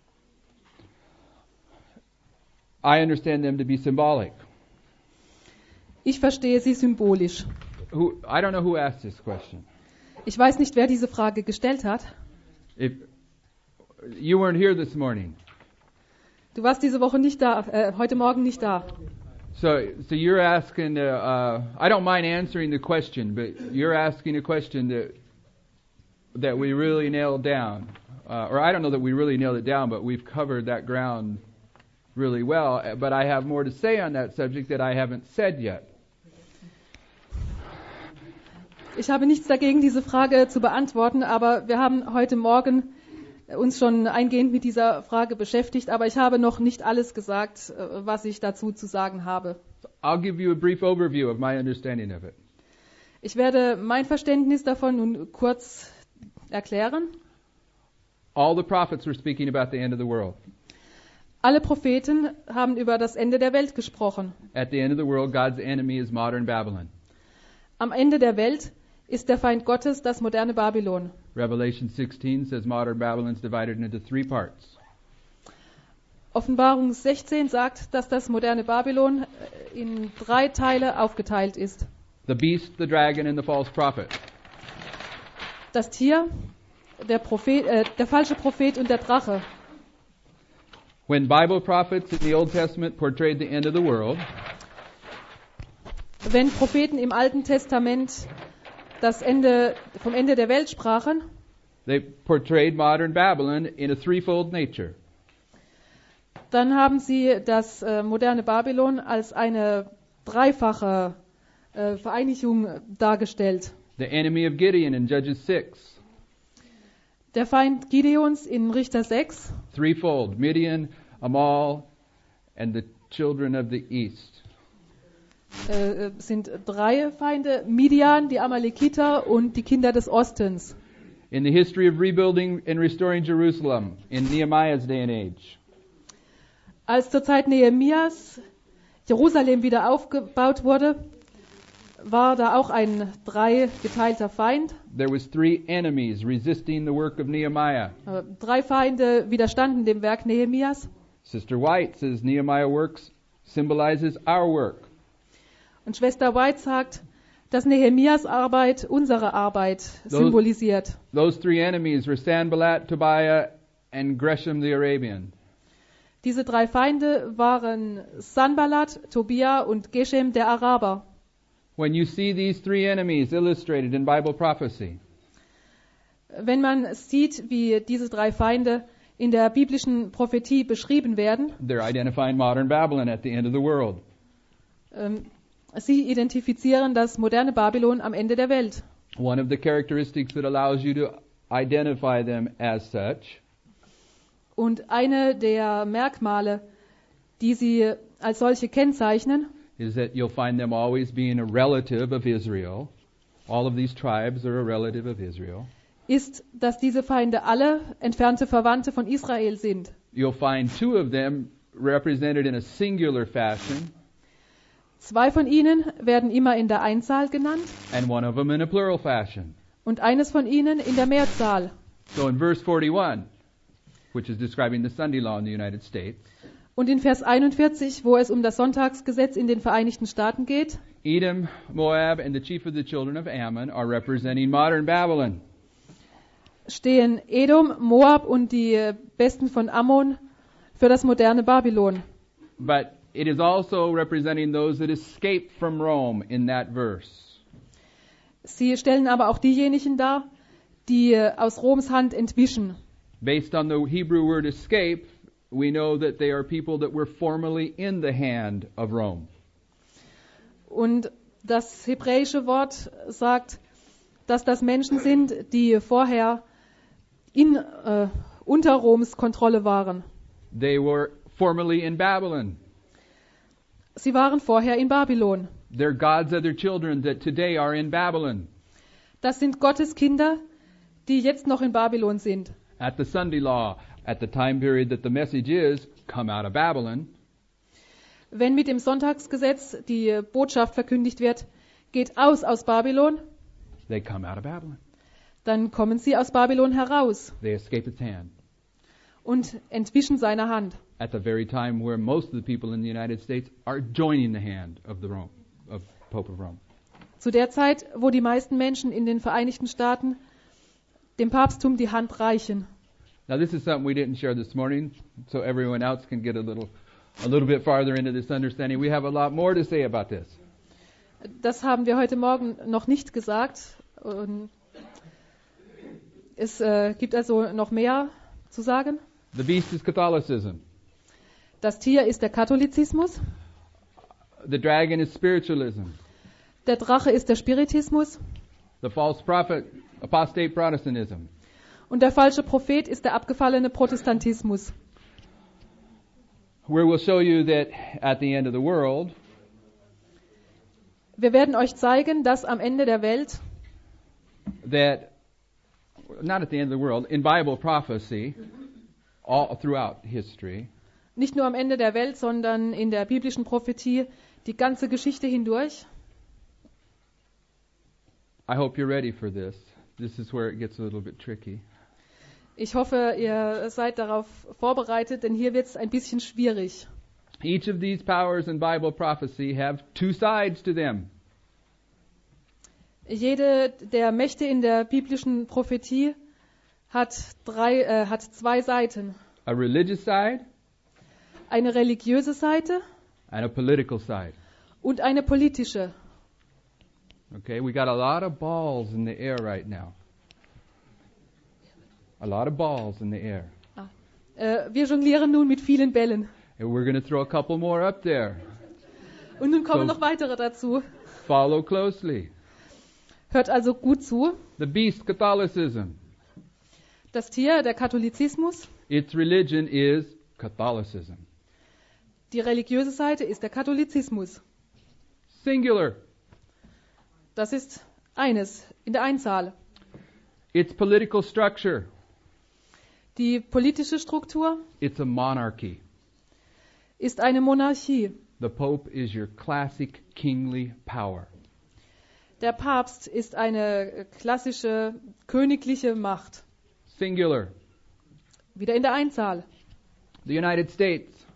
I understand them to be symbolic. Ich verstehe sie symbolisch. Who, I don't know who asked this question. Ich weiß nicht, wer diese Frage gestellt hat. If you weren't here this morning, Du warst diese Woche nicht da, äh, heute Morgen nicht da. so so you're asking. Uh, uh, I don't mind answering the question, but you're asking a question that that we really nailed down, uh, or I don't know that we really nailed it down, but we've covered that ground really well. But I have more to say on that subject that I haven't said yet. Ich habe nichts dagegen, diese Frage zu beantworten, aber wir haben heute Morgen uns schon eingehend mit dieser Frage beschäftigt, aber ich habe noch nicht alles gesagt, was ich dazu zu sagen habe. I'll give you a brief overview of my understanding of it. Ich werde mein Verständnis davon nun kurz erklären. All the prophets were speaking about the end of the world. Alle Propheten haben über das Ende der Welt gesprochen. At the end of the world, God's enemy is modern Babylon. Am Ende der Welt ist der Feind Gottes das moderne Babylon. Revelation sixteen says modern Babylon is divided into three parts. Offenbarung sechzehn sagt, dass das moderne Babylon in drei Teile aufgeteilt ist. The beast, the dragon, and the false prophet. Das Tier, der, Prophet, äh, der falsche Prophet und der Drache. When Bible prophets in the Old Testament portrayed the end of the world, Wenn Propheten im Alten Testament das Ende, vom Ende der Welt sprachen, they portrayed modern Babylon in a threefold nature. dann haben sie das äh, moderne Babylon als eine dreifache äh, Vereinigung dargestellt. The enemy of Gideon in Judges six. Der Feind Gideons in Richter sechs, Threefold. Midian, Amal, and the children of the east. äh, sind drei Feinde: Midian, die Amalekiter und die Kinder des Ostens. In the history of rebuilding and restoring Jerusalem in Nehemiah's day and age. Als zur Zeit Nehemias Jerusalem wieder aufgebaut wurde, war da auch ein dreigeteilter Feind. There was three enemies resisting the work of Nehemiah. Drei Feinde widerstanden dem Werk Nehemias. Sister White says Nehemiah works symbolizes our work. Und Schwester White sagt, dass Nehemias Arbeit unsere Arbeit symbolisiert. Those three enemies were Sanballat, Tobiah, and Geshem the Arabian. Diese drei Feinde waren Sanballat, Tobia und Geshem der Araber. When you see these three enemies illustrated in Bible prophecy, wenn man sieht, wie diese drei Feinde in der biblischen Prophetie beschrieben werden, they're identifying modern Babylon at the end of the world. Ähm, sie identifizieren das moderne Babylon am Ende der Welt. One of the characteristics that allows you to identify them as such Und eine der Merkmale, die sie als solche kennzeichnen, is that you'll find them always being a relative of Israel. All of these tribes are a relative of Israel. ist, dass diese Feinde alle entfernte Verwandte von Israel sind. You'll find two of them represented in a singular fashion, Zwei von ihnen werden immer in der Einzahl genannt and one of them in a plural fashion. und eines von ihnen in der Mehrzahl. So in verse forty-one, which is describing the Sunday law in the United States, Und in Vers einundvierzig, wo es um das Sonntagsgesetz in den Vereinigten Staaten geht, Edom, Moab, and the chief of the children of Ammon are representing modern Babylon. stehen Edom, Moab und die Besten von Ammon für das moderne Babylon. But it is also representing those that escaped from Rome in that verse. Sie stellen aber auch diejenigen dar, die aus Roms Hand entwischen. Based on the Hebrew word escape, we know that they are people that were formerly in the hand of Rome. Und das hebräische Wort sagt, dass das Menschen sind, die vorher in, äh, unter Roms Kontrolle waren. They were formerly in Babylon. Sie waren vorher in Babylon. They're God's other children that today are in Babylon. Das sind Gottes Kinder, die jetzt noch in Babylon sind. At the Sunday law, at the time period that the message is, come out of Babylon, Wenn mit dem Sonntagsgesetz die Botschaft verkündigt wird, geht aus aus Babylon, they come out of Babylon. dann kommen sie aus Babylon heraus They escape its hand. und entwischen seiner Hand. At the very time where most of the people in the United States are joining the hand of the Rome, of Pope of Rome. Zu der Zeit, wo die meisten Menschen in den Vereinigten Staaten dem Papsttum die Hand reichen. Now this is something we didn't share this morning, so everyone else can get a little, a little bit farther into this understanding. We have a lot more to say about this. Das haben wir heute Morgen noch nicht gesagt. Und es äh, gibt also noch mehr zu sagen. The beast is Catholicism. Das Tier ist der Katholizismus. The dragon is spiritualism. Der Drache ist der Spiritismus. The false prophet, apostate Protestantism. Und der falsche Prophet ist der abgefallene Protestantismus. Where we'll show you that at the end of the world, Wir werden euch zeigen, dass am Ende der Welt, that, not at the end of the world, in Bible prophecy, all throughout history, nicht nur am Ende der Welt, sondern in der biblischen Prophetie, die ganze Geschichte hindurch. I hope you're ready for this. This is where it gets a little bit tricky. Ich hoffe, ihr seid darauf vorbereitet, denn hier wird es ein bisschen schwierig. Each of these powers in Bible prophecy have two sides to them. Jede der Mächte in der biblischen Prophetie hat drei, äh, hat zwei Seiten. A religious side Eine religiöse Seite and a political side. und eine politische. Okay, we got a lot of balls in the air right now. A lot of balls in the air. Ah. Äh, wir jonglieren nun mit vielen Bällen. And we're going to throw a couple more up there. Und nun kommen So- noch weitere dazu. Follow closely. Hört also gut zu. The beast, Catholicism. Das Tier, der Katholizismus. Its religion is Catholicism. Die religiöse Seite ist der Katholizismus. Singular. Das ist eines in der Einzahl. Its political structure. Die politische Struktur It's a monarchy. ist eine Monarchie. The Pope is your classic kingly power. Der Papst ist eine klassische königliche Macht. Singular. Wieder in der Einzahl. The United States.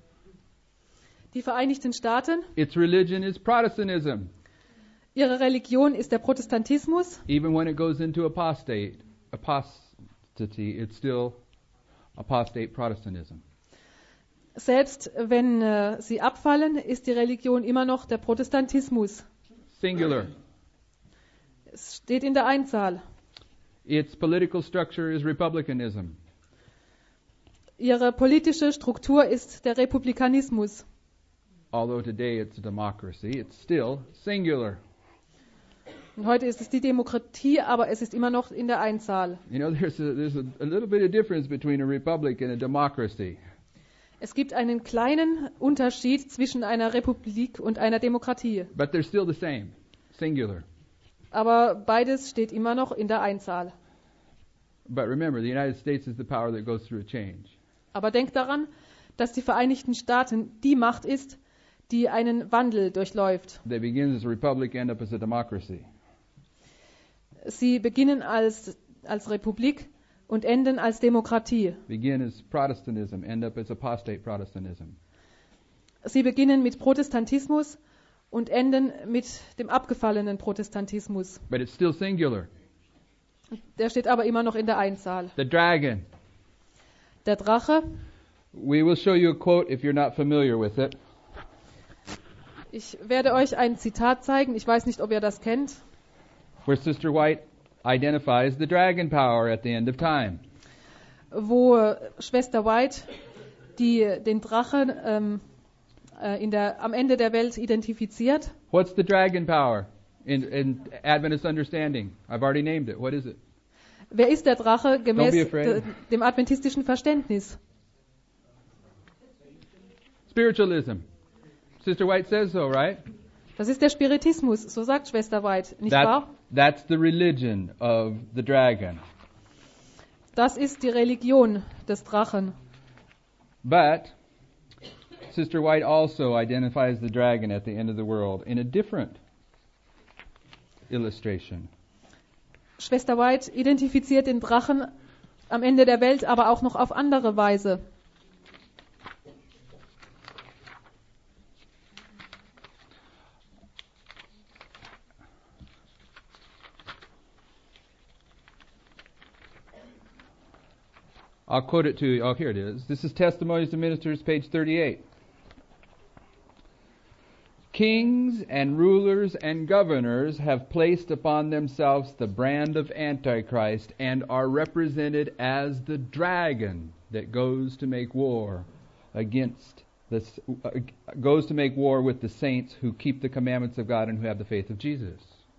Die Vereinigten Staaten, its religion is Protestantism, ihre Religion ist der Protestantismus. even when it goes into apostate, apostasy, it's still apostate Protestantism. Selbst wenn äh, sie abfallen, ist die Religion immer noch der Protestantismus. Singular. Es steht in der Einzahl. Its political structure is republicanism. Ihre politische Struktur ist der Republikanismus. Although today it's a democracy, it's still singular. Und heute ist es die Demokratie, aber es ist immer noch in der Einzahl. You know, there's a, there's a, a little bit of difference between a republic and a democracy. Es gibt einen kleinen Unterschied zwischen einer Republik und einer Demokratie. But they're still the same, singular. Aber beides steht immer noch in der Einzahl. But remember, the United States is the power that goes through a change. Aber denkt daran, dass die Vereinigten Staaten die Macht ist, die einen Wandel durchläuft. They begin as a republic, end up as a democracy. Sie beginnen als, als Republik und enden als Demokratie. Begin as Protestantism, end up as apostate Protestantism. Sie beginnen mit Protestantismus und enden mit dem abgefallenen Protestantismus. But it's still singular. Der steht aber immer noch in der Einzahl. The dragon. Der Drache. We will show you a quote if you're not familiar with it. Ich werde euch ein Zitat zeigen. Ich weiß nicht, ob ihr das kennt. Where Sister White identifies the dragon power at the end of time. Wo Schwester White die, den Drachen ähm, äh, in der, am Ende der Welt identifiziert. What's the dragon power in, in Adventist understanding? I've already named it. What is it? Wer ist der Drache gemäß Don't be afraid. de, dem adventistischen Verständnis? Spiritualism. Sister White says so, right? Das ist der Spiritismus, so sagt Schwester White, nicht That, wahr? that's the religion of the dragon. Das ist die Religion des Drachen. But Sister White also identifies the dragon at the end of the world in a different illustration. Schwester White identifiziert den Drachen am Ende der Welt, aber auch noch auf andere Weise. I'll quote it to you. Oh, here it is. This is Testimonies to Ministers, page thirty-eight. Kings and rulers and governors have placed upon themselves the brand of Antichrist and are represented as the dragon that goes to make war against the, uh, goes to make war with the saints who keep the commandments of God and who have the faith of Jesus.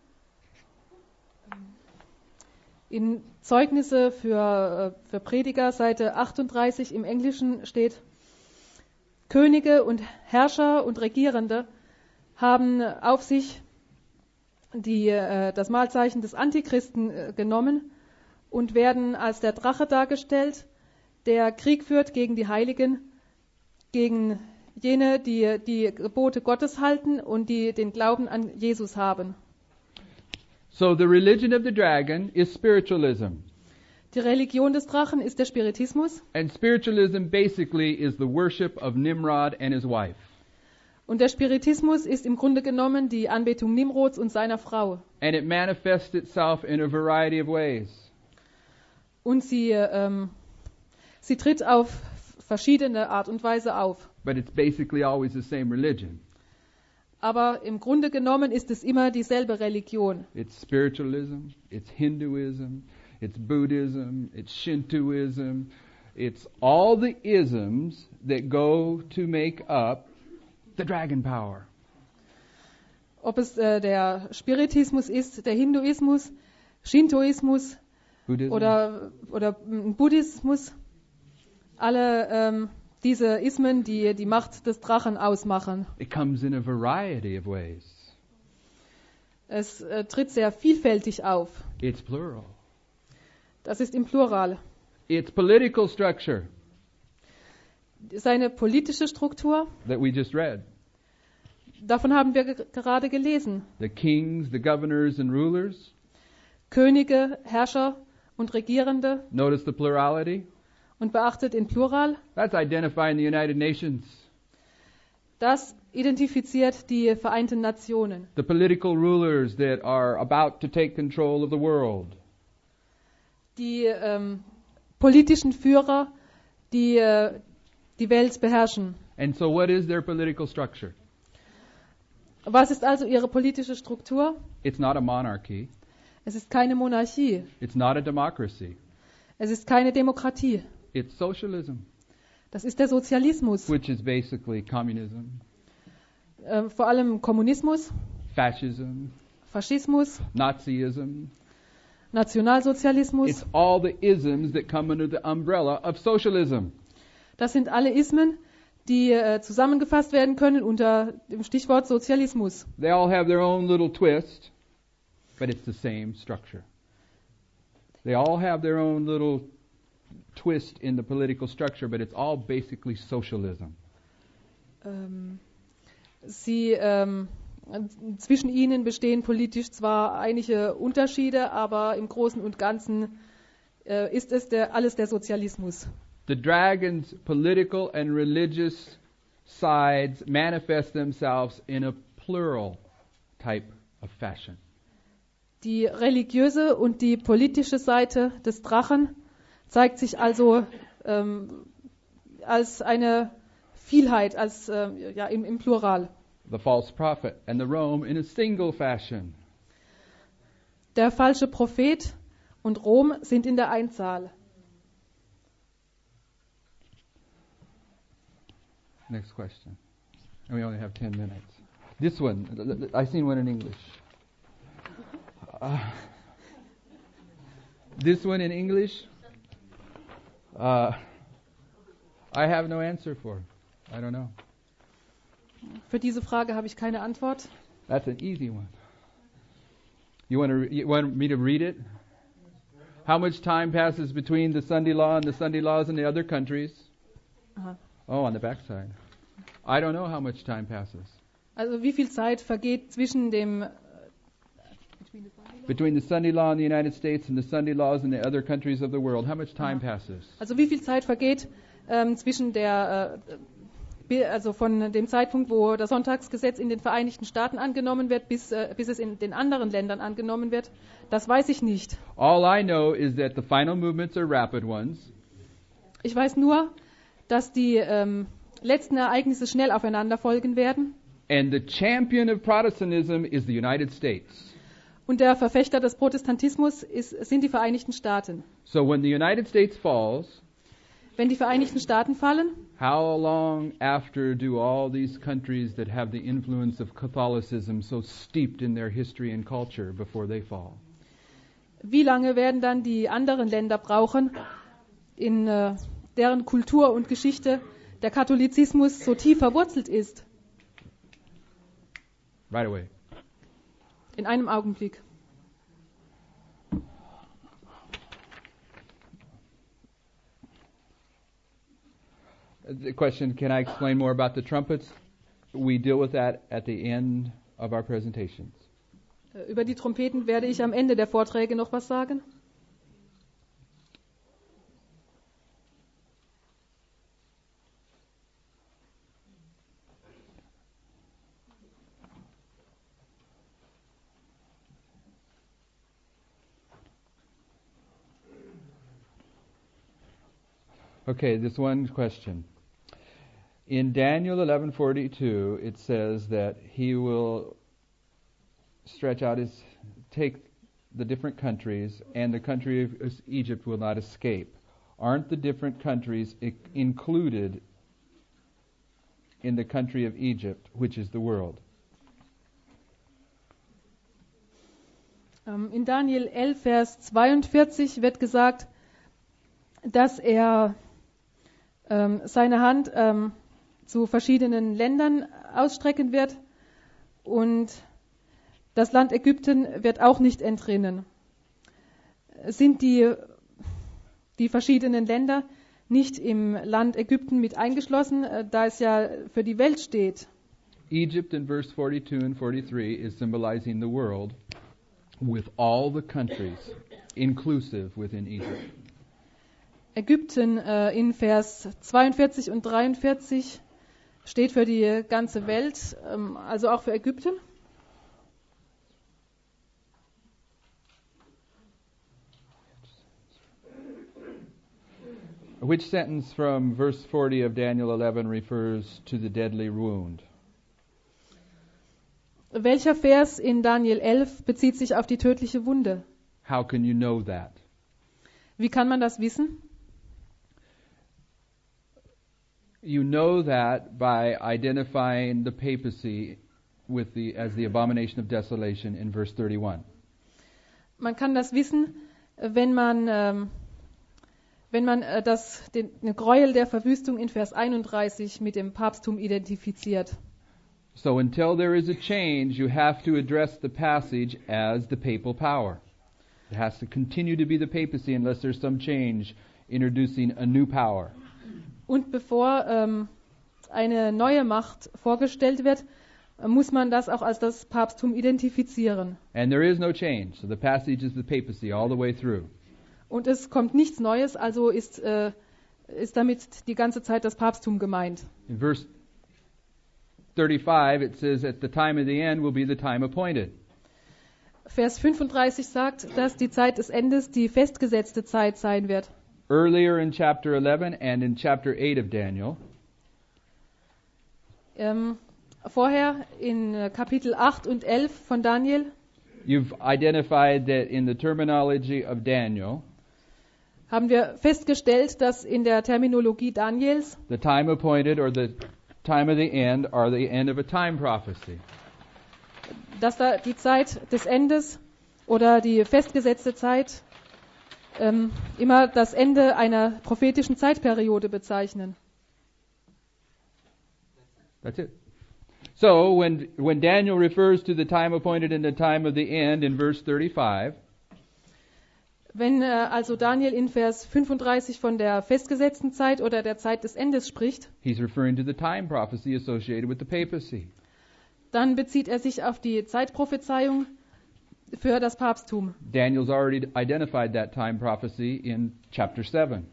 In Zeugnisse für, für Prediger, Seite achtunddreißig im Englischen steht, Könige und Herrscher und Regierende haben auf sich die, äh, das Malzeichen des Antichristen äh, genommen und werden als der Drache dargestellt, der Krieg führt gegen die Heiligen, gegen jene, die die Gebote Gottes halten und die den Glauben an Jesus haben. So the religion of the dragon is spiritualism. Die Religion des Drachen ist der Spiritismus. And spiritualism basically is the worship of Nimrod and his wife. Und der Spiritismus ist im Grunde genommen die Anbetung Nimrods und seiner Frau. And it manifests itself in a variety of ways. Und sie, ähm, sie tritt auf verschiedene Art und Weise auf. But it's basically always the same religion. Aber im Grunde genommen ist es immer dieselbe Religion. It's spiritualism, it's Hinduism, it's Buddhism, it's Shintoism. It's all the isms that go to make up the dragon power. Ob es äh, der Spiritismus ist, der Hinduismus, Shintoismus Buddhism. oder, oder Buddhismus, alle ähm, diese Ismen, die die Macht des Drachen ausmachen. It comes in a variety of ways. Es äh, tritt sehr vielfältig auf. It's plural. Das ist im Plural. Its political structure Seine politische Struktur, that we just read. davon haben wir ge- gerade gelesen. The kings, the governors and rulers. Könige, Herrscher und Regierende. Notice the plurality. Und beachtet in Plural. That's identifying the United Nations. das identifiziert die Vereinten Nationen. The political rulers that are about to take control of the world. Die ähm, politischen Führer, die äh, die Welt beherrschen. And so what is their political structure? Was ist also ihre politische Struktur? It's not a monarchy. Es ist keine Monarchie. It's not a democracy. Es ist keine Demokratie. It's socialism, Das ist der Sozialismus. which is basically communism, Äh, vor allem Kommunismus, fascism, Faschismus, Nazism. Nationalsozialismus. It's all the isms that come under the umbrella of socialism. Das sind alle Ismen, die äh, zusammengefasst werden können unter dem Stichwort Sozialismus. They all have their own little twist, but it's the same structure. They all have their own little twist in the political structure, but it's all basically socialism. Ähm, sie, ähm, zwischen ihnen bestehen politisch zwar einige Unterschiede, aber im Großen und Ganzen äh, ist es der, alles der Sozialismus. The dragon's political and religious sides manifest themselves in a plural type of fashion. Die religiöse und die politische Seite des Drachen zeigt sich also ähm, als eine Vielheit, als äh, ja, im, im Plural. The false prophet and the Rome in a single fashion. Der falsche Prophet und Rom sind in der Einzahl. Next question. And we only have ten minutes. This one, I seen one in English. Uh, this one in English, uh, I have no answer for. I don't know. Für diese Frage habe ich keine Antwort. That's an easy one. You want to? You want me to read it? How much time passes between the Sunday law and the Sunday laws in the other countries? Aha. Oh, on the backside. I don't know how much time passes. Also wie viel Zeit vergeht zwischen dem Between the Sunday law in the United States and the Sunday laws in the other countries of the world, how much time Aha. passes? Also wie viel Zeit vergeht ähm, zwischen der äh, bi- also von dem Zeitpunkt, wo das Sonntagsgesetz in den Vereinigten Staaten angenommen wird, bis äh, bis es in den anderen Ländern angenommen wird? Das weiß ich nicht. All I know is that the final movements are rapid ones, Ich weiß nur, dass die ähm, letzten Ereignisse schnell aufeinander folgen werden. and the champion of Protestantism is the United States. Und der Verfechter des Protestantismus ist, sind die Vereinigten Staaten. So when the United States falls, Wenn die Vereinigten Staaten fallen, how long after do all these countries that have the influence of Catholicism so steeped in their history and culture before they fall? wie lange werden dann die anderen Länder brauchen, in äh, deren Kultur und Geschichte der Katholizismus so tief verwurzelt ist? Right away. In einem Augenblick. The question, can I explain more about the trumpets? We deal with that at the end of our presentations. Äh, Über die Trompeten werde ich am Ende der Vorträge noch was sagen. Okay, this one question. In Daniel eleven forty-two, it says that he will stretch out his, take the different countries, and the country of Egypt will not escape. Aren't the different countries I- included in the country of Egypt, which is the world? Ähm, In Daniel elf, Vers zweiundvierzig wird gesagt, dass er ähm, seine Hand ähm, zu verschiedenen Ländern ausstrecken wird und das Land Ägypten wird auch nicht entrinnen. Sind die, die verschiedenen Länder nicht im Land Ägypten mit eingeschlossen, äh, da es ja für die Welt steht? Egypt in verse forty-two and forty-three is symbolizing the world with all the countries inclusive within Egypt. Ägypten äh, in Vers zweiundvierzig und dreiundvierzig steht für die ganze Welt, ähm, also auch für Ägypten. Which sentence from verse forty of Daniel eleven refers to the deadly wound? Welcher Vers in Daniel elf bezieht sich auf die tödliche Wunde? How can you know that? Wie kann man das wissen? You know that by identifying the papacy with the as the abomination of desolation in verse thirty-one. Man kann das wissen, wenn man ähm, wenn man äh, das den, den Gräuel der Verwüstung in Vers einunddreißig mit dem Papsttum identifiziert. So until there is a change, you have to address the passage as the papal power. It has to continue to be the papacy unless there's some change introducing a new power. Und bevor ähm, eine neue Macht vorgestellt wird, äh, muss man das auch als das Papsttum identifizieren. And there is no change. So the passage is the papacy all the way through. Und es kommt nichts Neues, also ist, äh, ist damit die ganze Zeit das Papsttum gemeint. In verse thirty-five, it says, at the time of the end will be the time appointed. Vers fünfunddreißig sagt, dass die Zeit des Endes die festgesetzte Zeit sein wird. Earlier in chapter eleven and in chapter eight of Daniel, Ähm, vorher in äh, Kapitel acht und elf von Daniel you've identified that in the terminology of Daniel, haben wir festgestellt, dass in der Terminologie Daniels the time appointed or the time of the end are the end of a time prophecy. dass da die Zeit des Endes oder die festgesetzte Zeit ähm, immer das Ende einer prophetischen Zeitperiode bezeichnen. That's it. So when when Daniel refers to the time appointed and the time of the end in verse thirty-five, Wenn äh, also Daniel in Vers fünfunddreißig von der festgesetzten Zeit oder der Zeit des Endes spricht, he's referring to the time prophecy associated with the papacy. dann bezieht er sich auf die Zeitprophezeiung für das Papsttum. Daniel's already identified that time prophecy in chapter seven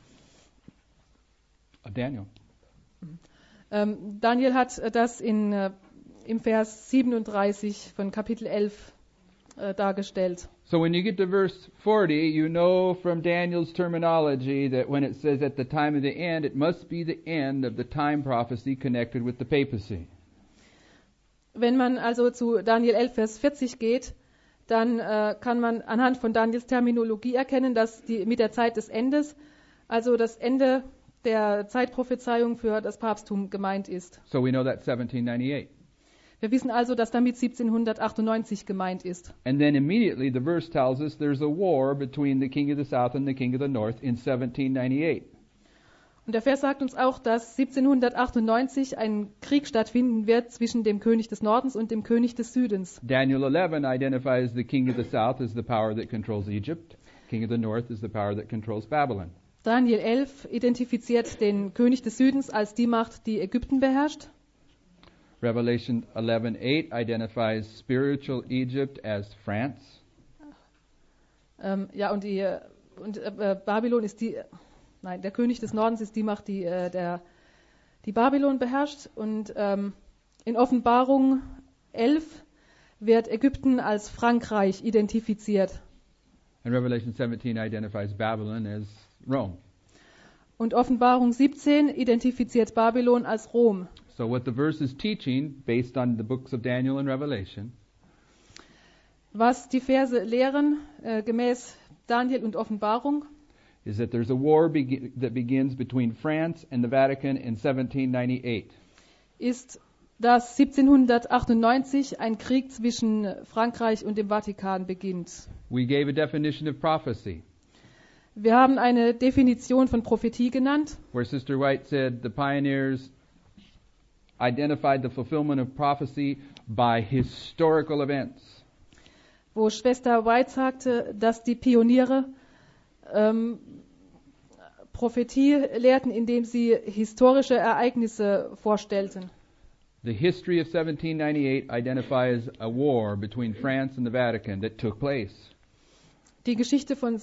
of Daniel. Ähm, Daniel hat äh, das in, äh, im Vers siebenunddreißig von Kapitel elf äh, dargestellt. So when you get to verse forty, you know from Daniel's terminology that when it says at the time of the end, it must be the end of the time prophecy connected with the papacy. Wenn man also zu Daniel elf, Vers vierzig geht, dann äh, kann man anhand von Daniels Terminologie erkennen, dass die mit der Zeit des Endes, also das Ende der Zeitprophezeiung für das Papsttum gemeint ist. So we know that's seventeen ninety-eight. Wir wissen also, dass damit siebzehnhundertachtundneunzig gemeint ist. And then immediately the verse tells us there's a war between the king of the south and the king of the north in seventeen ninety-eight. Und der Vers sagt uns auch, dass siebzehnhundertachtundneunzig ein Krieg stattfinden wird zwischen dem König des Nordens und dem König des Südens. Daniel eleven identifies the king of the south as the power that controls Egypt. King of the north is the power that controls Babylon. Daniel elf identifiziert den König des Südens als die Macht, die Ägypten beherrscht. Revelation eleven eight identifies spiritual Egypt as France. Ähm, ja, und, die, und äh, Babylon ist die, nein, der König des Nordens ist die Macht, die, äh, der, die Babylon beherrscht. Und ähm, in Offenbarung elf wird Ägypten als Frankreich identifiziert. And Revelation seventeen identifies Babylon as Rome. Und Offenbarung siebzehn identifiziert Babylon als Rom. So what the verse is teaching, based on the books of Daniel and Revelation, Was die Verse lehren, äh, gemäß Daniel und Offenbarung, is that there's a war be- that begins between France and the Vatican in seventeen ninety-eight. ist, dass siebzehnhundertachtundneunzig ein Krieg zwischen Frankreich und dem Vatikan beginnt. We gave a definition of prophecy, Wir haben eine Definition von Prophetie genannt, where Sister White said the pioneers identified the fulfillment of prophecy by historical events. wo Schwester White sagte, dass die Pioniere ähm, Prophetie lehrten, indem sie historische Ereignisse vorstellten. The history of seventeen ninety-eight identifies a war between France and the Vatican that took place. Die Geschichte von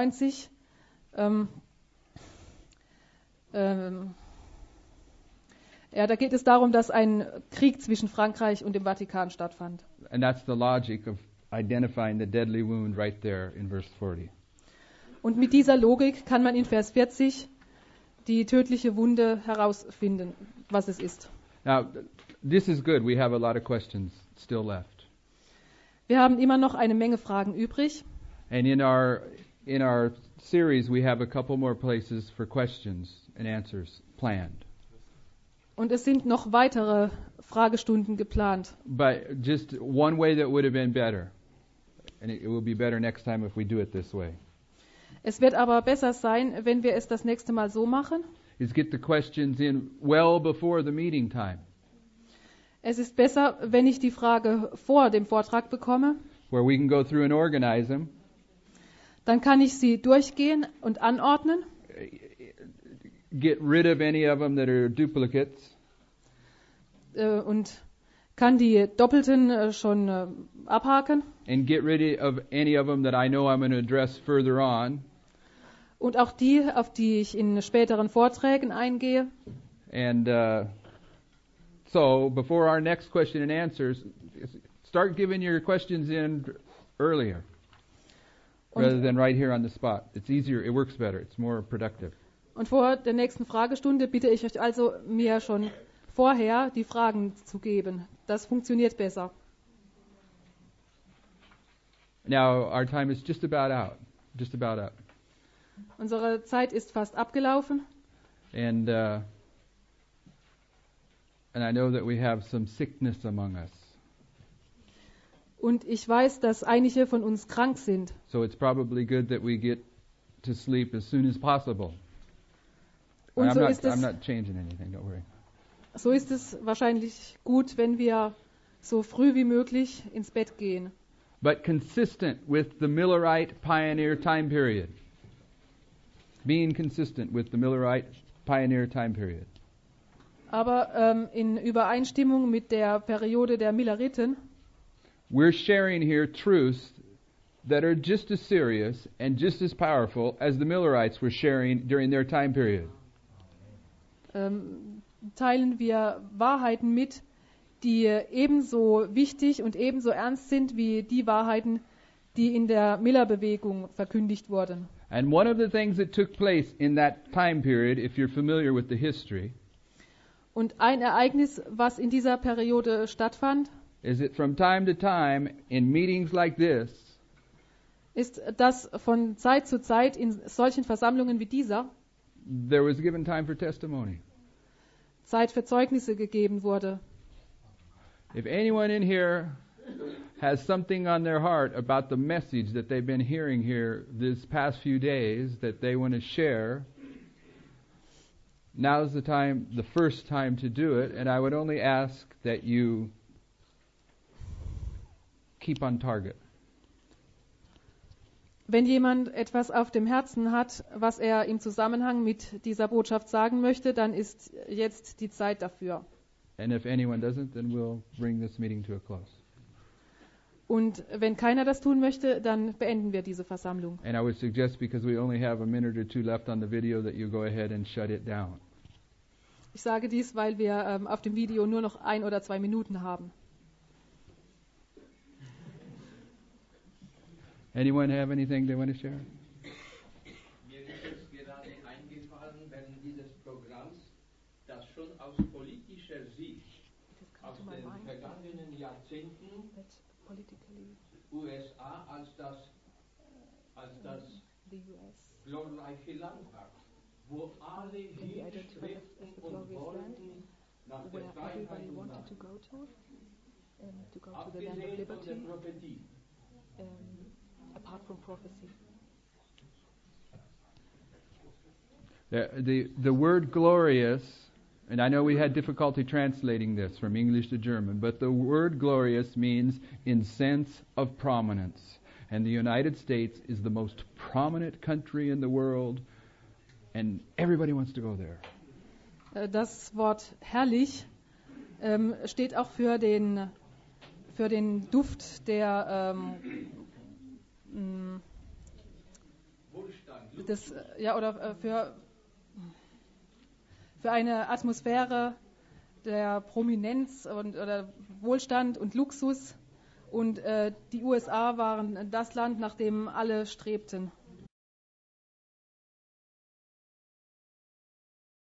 siebzehnhundertachtundneunzig ähm, ähm, Ja, da geht es darum, dass ein Krieg zwischen Frankreich und dem Vatikan stattfand. And that's the logic of identifying the deadly wound right there in verse forty. Und mit dieser Logik kann man in Vers vierzig die tödliche Wunde herausfinden, was es ist. Now, this is good. We have a lot of questions still left. Wir haben immer noch eine Menge Fragen übrig. And in our in our series, we have a couple more places for questions and answers planned. Und es sind noch weitere Fragestunden geplant. But just one way that would have been better, and it, it will be better next time if we do it this way, Es wird aber besser sein, wenn wir es das nächste Mal so machen. is get the questions in well before the meeting time, Es ist besser, wenn ich die Frage vor dem Vortrag bekomme. where we can go through and organize them, Dann kann ich sie durchgehen und anordnen get rid of any of them that are duplicates, äh, und kann die Doppelten äh, schon äh, abhaken and get rid of any of them that I know I'm going to address further on. und auch die, auf die ich in späteren Vorträgen eingehe. And uh, so, before our next question and answers, start giving your questions in earlier, rather Und, than right here on the spot. It's easier, it works better, it's more productive. und vor der nächsten Fragestunde bitte ich euch also, mir schon vorher die Fragen zu geben. Das funktioniert besser. Now, our time is just about out, just about up. Unsere Zeit ist fast abgelaufen. And uh, and I know that we have some sickness among us. Und ich weiß, dass einige von uns krank sind. So it's probably good that we get to sleep as soon as possible. Und I'm, so not, ist es, I'm not changing anything, don't worry. so ist es wahrscheinlich gut, wenn wir so früh wie möglich ins Bett gehen. But consistent with the Millerite pioneer time period. Being consistent with the Millerite pioneer time period. Aber ähm, in Übereinstimmung mit der Periode der Milleriten. We're sharing here truths that are just as serious and just as powerful as the Millerites were sharing during their time period. Ähm, teilen wir Wahrheiten mit, die ebenso wichtig und ebenso ernst sind wie die Wahrheiten, die in der Miller-Bewegung verkündigt wurden. And one of the things that took place in that time period, if you're familiar with the history, Und ein Ereignis, was in dieser Periode stattfand, is that from time to time in meetings like this, ist, dass von Zeit zu Zeit in solchen Versammlungen wie dieser there was given time for testimony. Zeit für Zeugnisse gegeben wurde. If anyone in here has something on their heart about the message that they've been hearing here this past few days that they want to share, now's the time, the first time to do it, and I would only ask that you keep on target. Wenn jemand etwas auf dem Herzen hat, was er im Zusammenhang mit dieser Botschaft sagen möchte, dann ist jetzt die Zeit dafür. And if anyone doesn't, then we'll bring this meeting to a close. Und wenn keiner das tun möchte, dann beenden wir diese Versammlung. And I would suggest, because we only have a minute or two left on the video, that you go ahead and shut it down. Ich sage dies, weil wir ähm, auf dem Video nur noch ein oder zwei Minuten haben. Anyone have anything they want to share? Mir ist es gerade eingefallen, während dieses Programms, dass schon aus politischer Sicht aus den vergangenen Jahrzehnten U S A als das, als das glorreiche Land war, wo alle hinstrebten und wollten nach der Freiheit und nach abgesehen von der Prophetie. Apart from prophecy. The, the, the word glorious, and I know we had difficulty translating this from English to German, but the word glorious means in sense of prominence. And the United States is the most prominent country in the world, and everybody wants to go there. Das Wort herrlich ähm, steht auch für den, für den Duft der ähm, Das, ja, oder für, für eine Atmosphäre der Prominenz und oder Wohlstand und Luxus und äh, die U S A waren das Land, nach dem alle strebten.